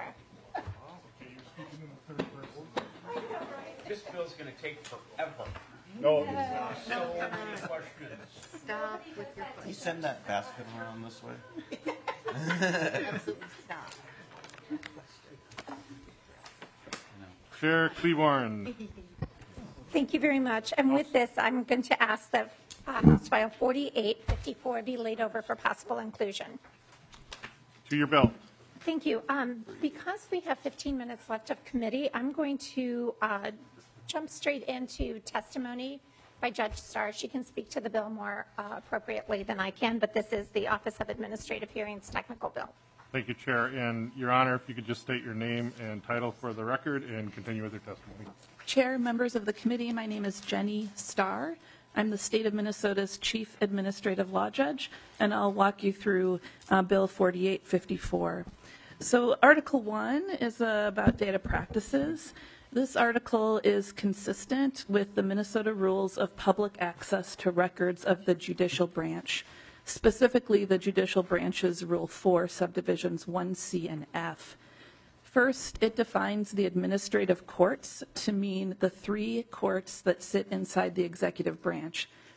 This bill's going to take forever. No. So many questions. Stop with your Can you send that basket around this way? Absolutely stop. Chair Cleaborn. Thank you very much. And with this, I'm going to ask that uh, House File forty-eight fifty-four be laid over for possible inclusion. To your bill. Thank you. Um, because we have fifteen minutes left of committee, I'm going to uh, jump straight into testimony by Judge Starr. She can speak to the bill more uh, appropriately than I can, but this is the Office of Administrative Hearings technical bill. Thank you, Chair. And Your Honor, if you could just state your name and title for the record and continue with your testimony. Chair, members of the committee, my name is Jenny Starr. I'm the state of Minnesota's Chief Administrative Law Judge, and I'll walk you through uh, Bill forty-eight fifty-four. So Article one is uh, about data practices. This article is consistent with the Minnesota rules of public access to records of the judicial branch, specifically the judicial branch's Rule four, subdivisions one C and F. First, it defines the administrative courts to mean the three courts that sit inside the executive branch.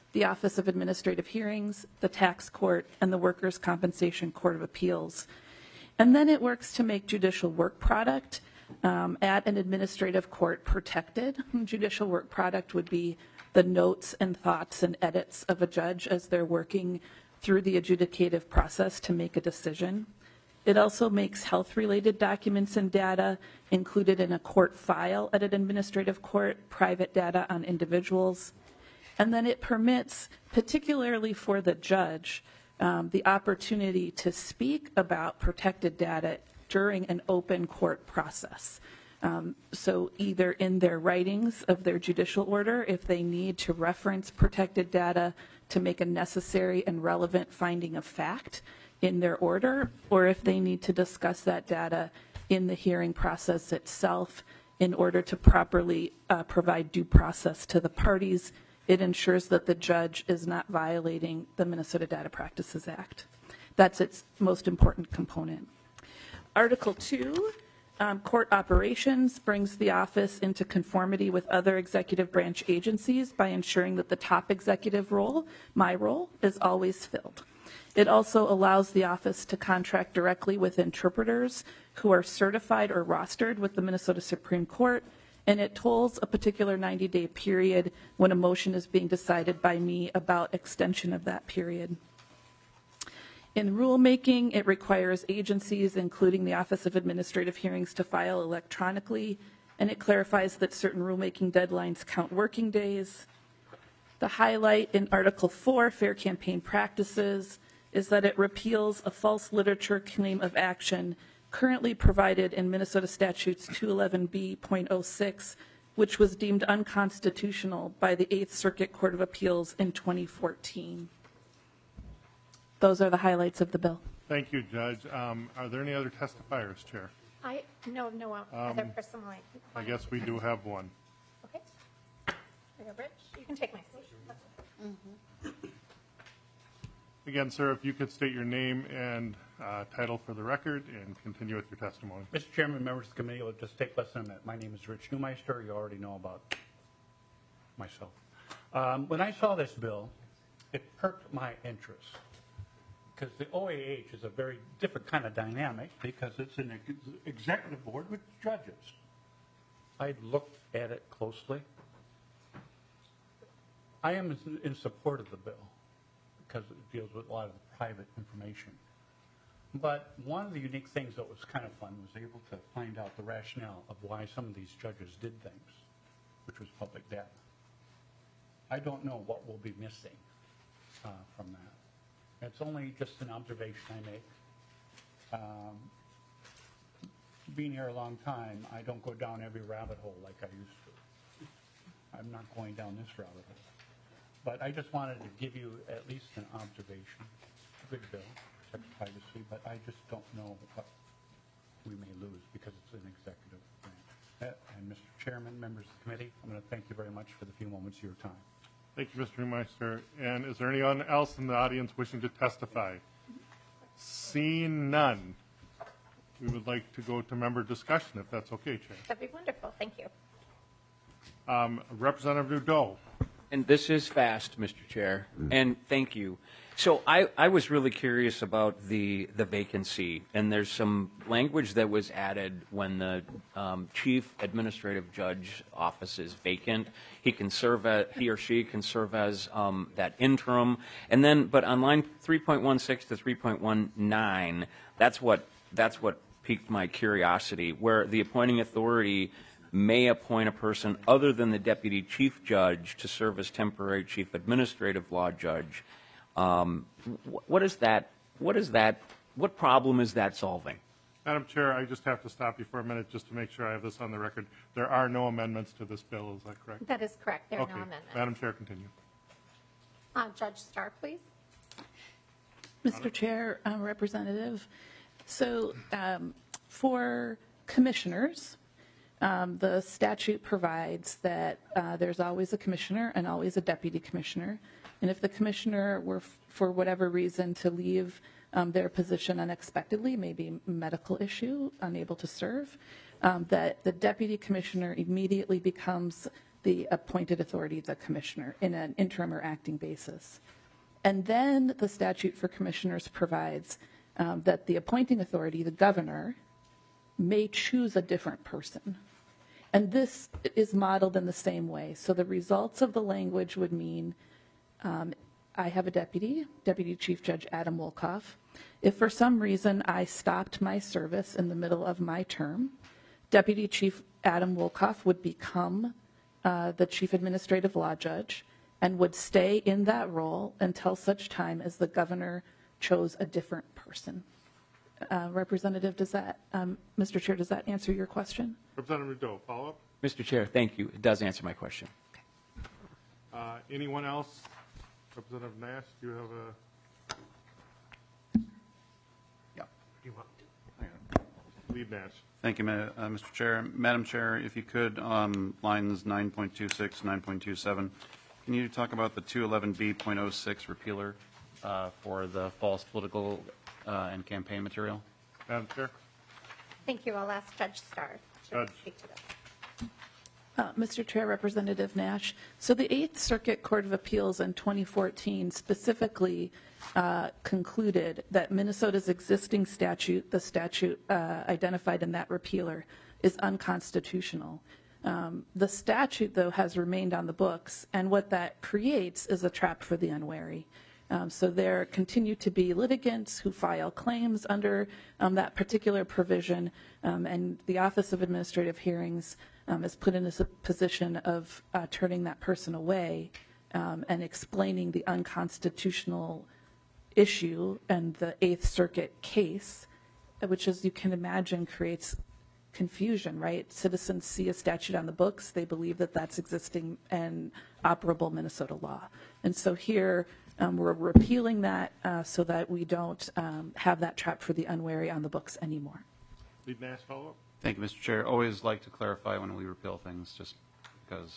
the Office of Administrative Hearings, the Tax Court, and the Workers' Compensation Court of Appeals. And then it works to make judicial work product um, at an administrative court protected. Judicial work product would be the notes and thoughts and edits of a judge as they're working through the adjudicative process to make a decision. It also makes health-related documents and data included in a court file at an administrative court, private data on individuals. And then it permits, particularly for the judge, um, the opportunity to speak about protected data during an open court process. Um, so either in their writings of their judicial order, if they need to reference protected data to make a necessary and relevant finding of fact in their order, or if they need to discuss that data in the hearing process itself in order to properly uh, provide due process to the parties. It ensures that the judge is not violating the Minnesota Data Practices Act. That's its most important component. Article two, um, court operations, brings the office into conformity with other executive branch agencies by ensuring that the top executive role, my role, is always filled. It also allows the office to contract directly with interpreters who are certified or rostered with the Minnesota Supreme Court, and it tolls a particular ninety-day period when a motion is being decided by me about extension of that period. In rulemaking, it requires agencies, including the Office of Administrative Hearings, to file electronically, and it clarifies that certain rulemaking deadlines count working days. The highlight in Article four, Fair Campaign Practices, is that it repeals a false literature claim of action currently provided in Minnesota Statutes two eleven B point oh six, which was deemed unconstitutional by the Eighth Circuit Court of Appeals in twenty fourteen. Those are the highlights of the bill. Thank you, Judge. Um, Are there any other testifiers, Chair? I, no, no uh, Um, other person like. I guess we do have one. Okay. There you go, Rich. You can take my seat. Again, sir, if you could state your name and uh, title for the record and continue with your testimony. Mister Chairman, members of the committee, it'll just take less than a minute. My name is Rich Neumeister. You already know about myself. Um, when I saw this bill, it perked my interest because the O A H is a very different kind of dynamic because it's an ex executive board with judges. I looked at it closely. I am in support of the bill because it deals with a lot of the private information. But one of the unique things that was kind of fun was able to find out the rationale of why some of these judges did things, which was public data. I don't know what we'll be missing uh, from that. It's only just an observation I make. Um, being here a long time, I don't go down every rabbit hole like I used to. I'm not going down this rabbit hole. But I just wanted to give you at least an observation. It's a good bill, protects privacy, but I just don't know what we may lose because it's an executive branch. And Mister Chairman, members of the committee, I'm going to thank you very much for the few moments of your time. Thank you, Mister Neumeister. And is there anyone else in the audience wishing to testify? Seeing none, we would like to go to member discussion, if that's okay, Chair. That'd be wonderful. Thank you. Um, Representative Nadeau. And this is fast, Mister Chair, and thank you. So I, I was really curious about the, the vacancy, and there's some language that was added when the um, chief administrative judge office is vacant. He can serve as, he or she can serve as um, that interim. And then, but on line three point one six to three point one nine, that's what, that's what piqued my curiosity, where the appointing authority may appoint a person other than the deputy chief judge to serve as temporary chief administrative law judge. Um, what is that? What is that? What problem is that solving? Madam Chair, I just have to stop you for a minute just to make sure I have this on the record. There are no amendments to this bill, is that correct? That is correct. There are okay. no amendments. Madam Chair, continue. Uh, Judge Starr, please. Mister Chair, uh, Representative, so um, for commissioners, Um, the statute provides that uh, there's always a commissioner and always a deputy commissioner. And if the commissioner were, f for whatever reason, to leave um, their position unexpectedly, maybe a medical issue, unable to serve, um, that the deputy commissioner immediately becomes the appointed authority, the commissioner, in an interim or acting basis. And then the statute for commissioners provides um, that the appointing authority, the governor, may choose a different person. And this is modeled in the same way. So the results of the language would mean um, I have a deputy, Deputy Chief Judge Adam Wolkoff. If for some reason I stopped my service in the middle of my term, Deputy Chief Adam Wolkoff would become uh, the Chief Administrative Law Judge and would stay in that role until such time as the governor chose a different person. Uh, Representative, does that, um, Mister Chair, does that answer your question? Representative Nadeau, follow up? Mister Chair, thank you. It does answer my question. Uh, Anyone else? Representative Nash, do you have a? Yeah. You want Lead Nash. Thank you, Ma- uh, Mister Chair. Madam Chair, if you could, on lines nine point two six, nine point two seven, can you talk about the two eleven B point oh six repealer uh, for the false political uh, and campaign material? Madam Chair. Thank you. I'll ask Judge Starr to Judge. speak to this. Uh, Mister Chair, Representative Nash. So the Eighth Circuit Court of Appeals in twenty fourteen specifically uh, concluded that Minnesota's existing statute, the statute uh, identified in that repealer, is unconstitutional. Um, the statute, though, has remained on the books, and what that creates is a trap for the unwary. Um, so there continue to be litigants who file claims under um, that particular provision, um, and the Office of Administrative Hearings um, is put in a position of uh, turning that person away um, and explaining the unconstitutional issue and the Eighth Circuit case, which, as you can imagine, creates confusion, right? Citizens see a statute on the books, they believe that that's existing and operable Minnesota law. And so here, um, we're repealing that uh, so that we don't um, have that trap for the unwary on the books anymore. Lead Nash, follow up. Thank you, Mister Chair. Always like to clarify when we repeal things, just because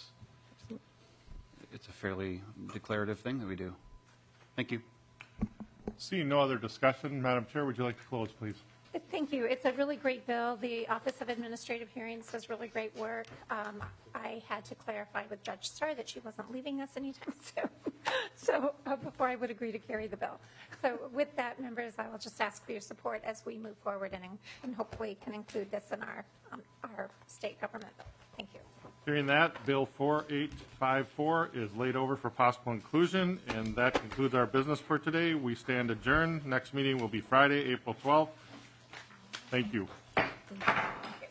it's a fairly declarative thing that we do. Thank you. Seeing no other discussion, Madam Chair, would you like to close, please? Thank you. It's a really great bill. The Office of Administrative Hearings does really great work. Um, I had to clarify with Judge Starr that she wasn't leaving us anytime soon, so uh, before I would agree to carry the bill. So with that, members, I will just ask for your support as we move forward and, and hopefully can include this in our, um, our state government bill. Thank you. Hearing that, Bill four eight five four is laid over for possible inclusion, and that concludes our business for today. We stand adjourned. Next meeting will be Friday, April twelfth. Thank you. Thank you.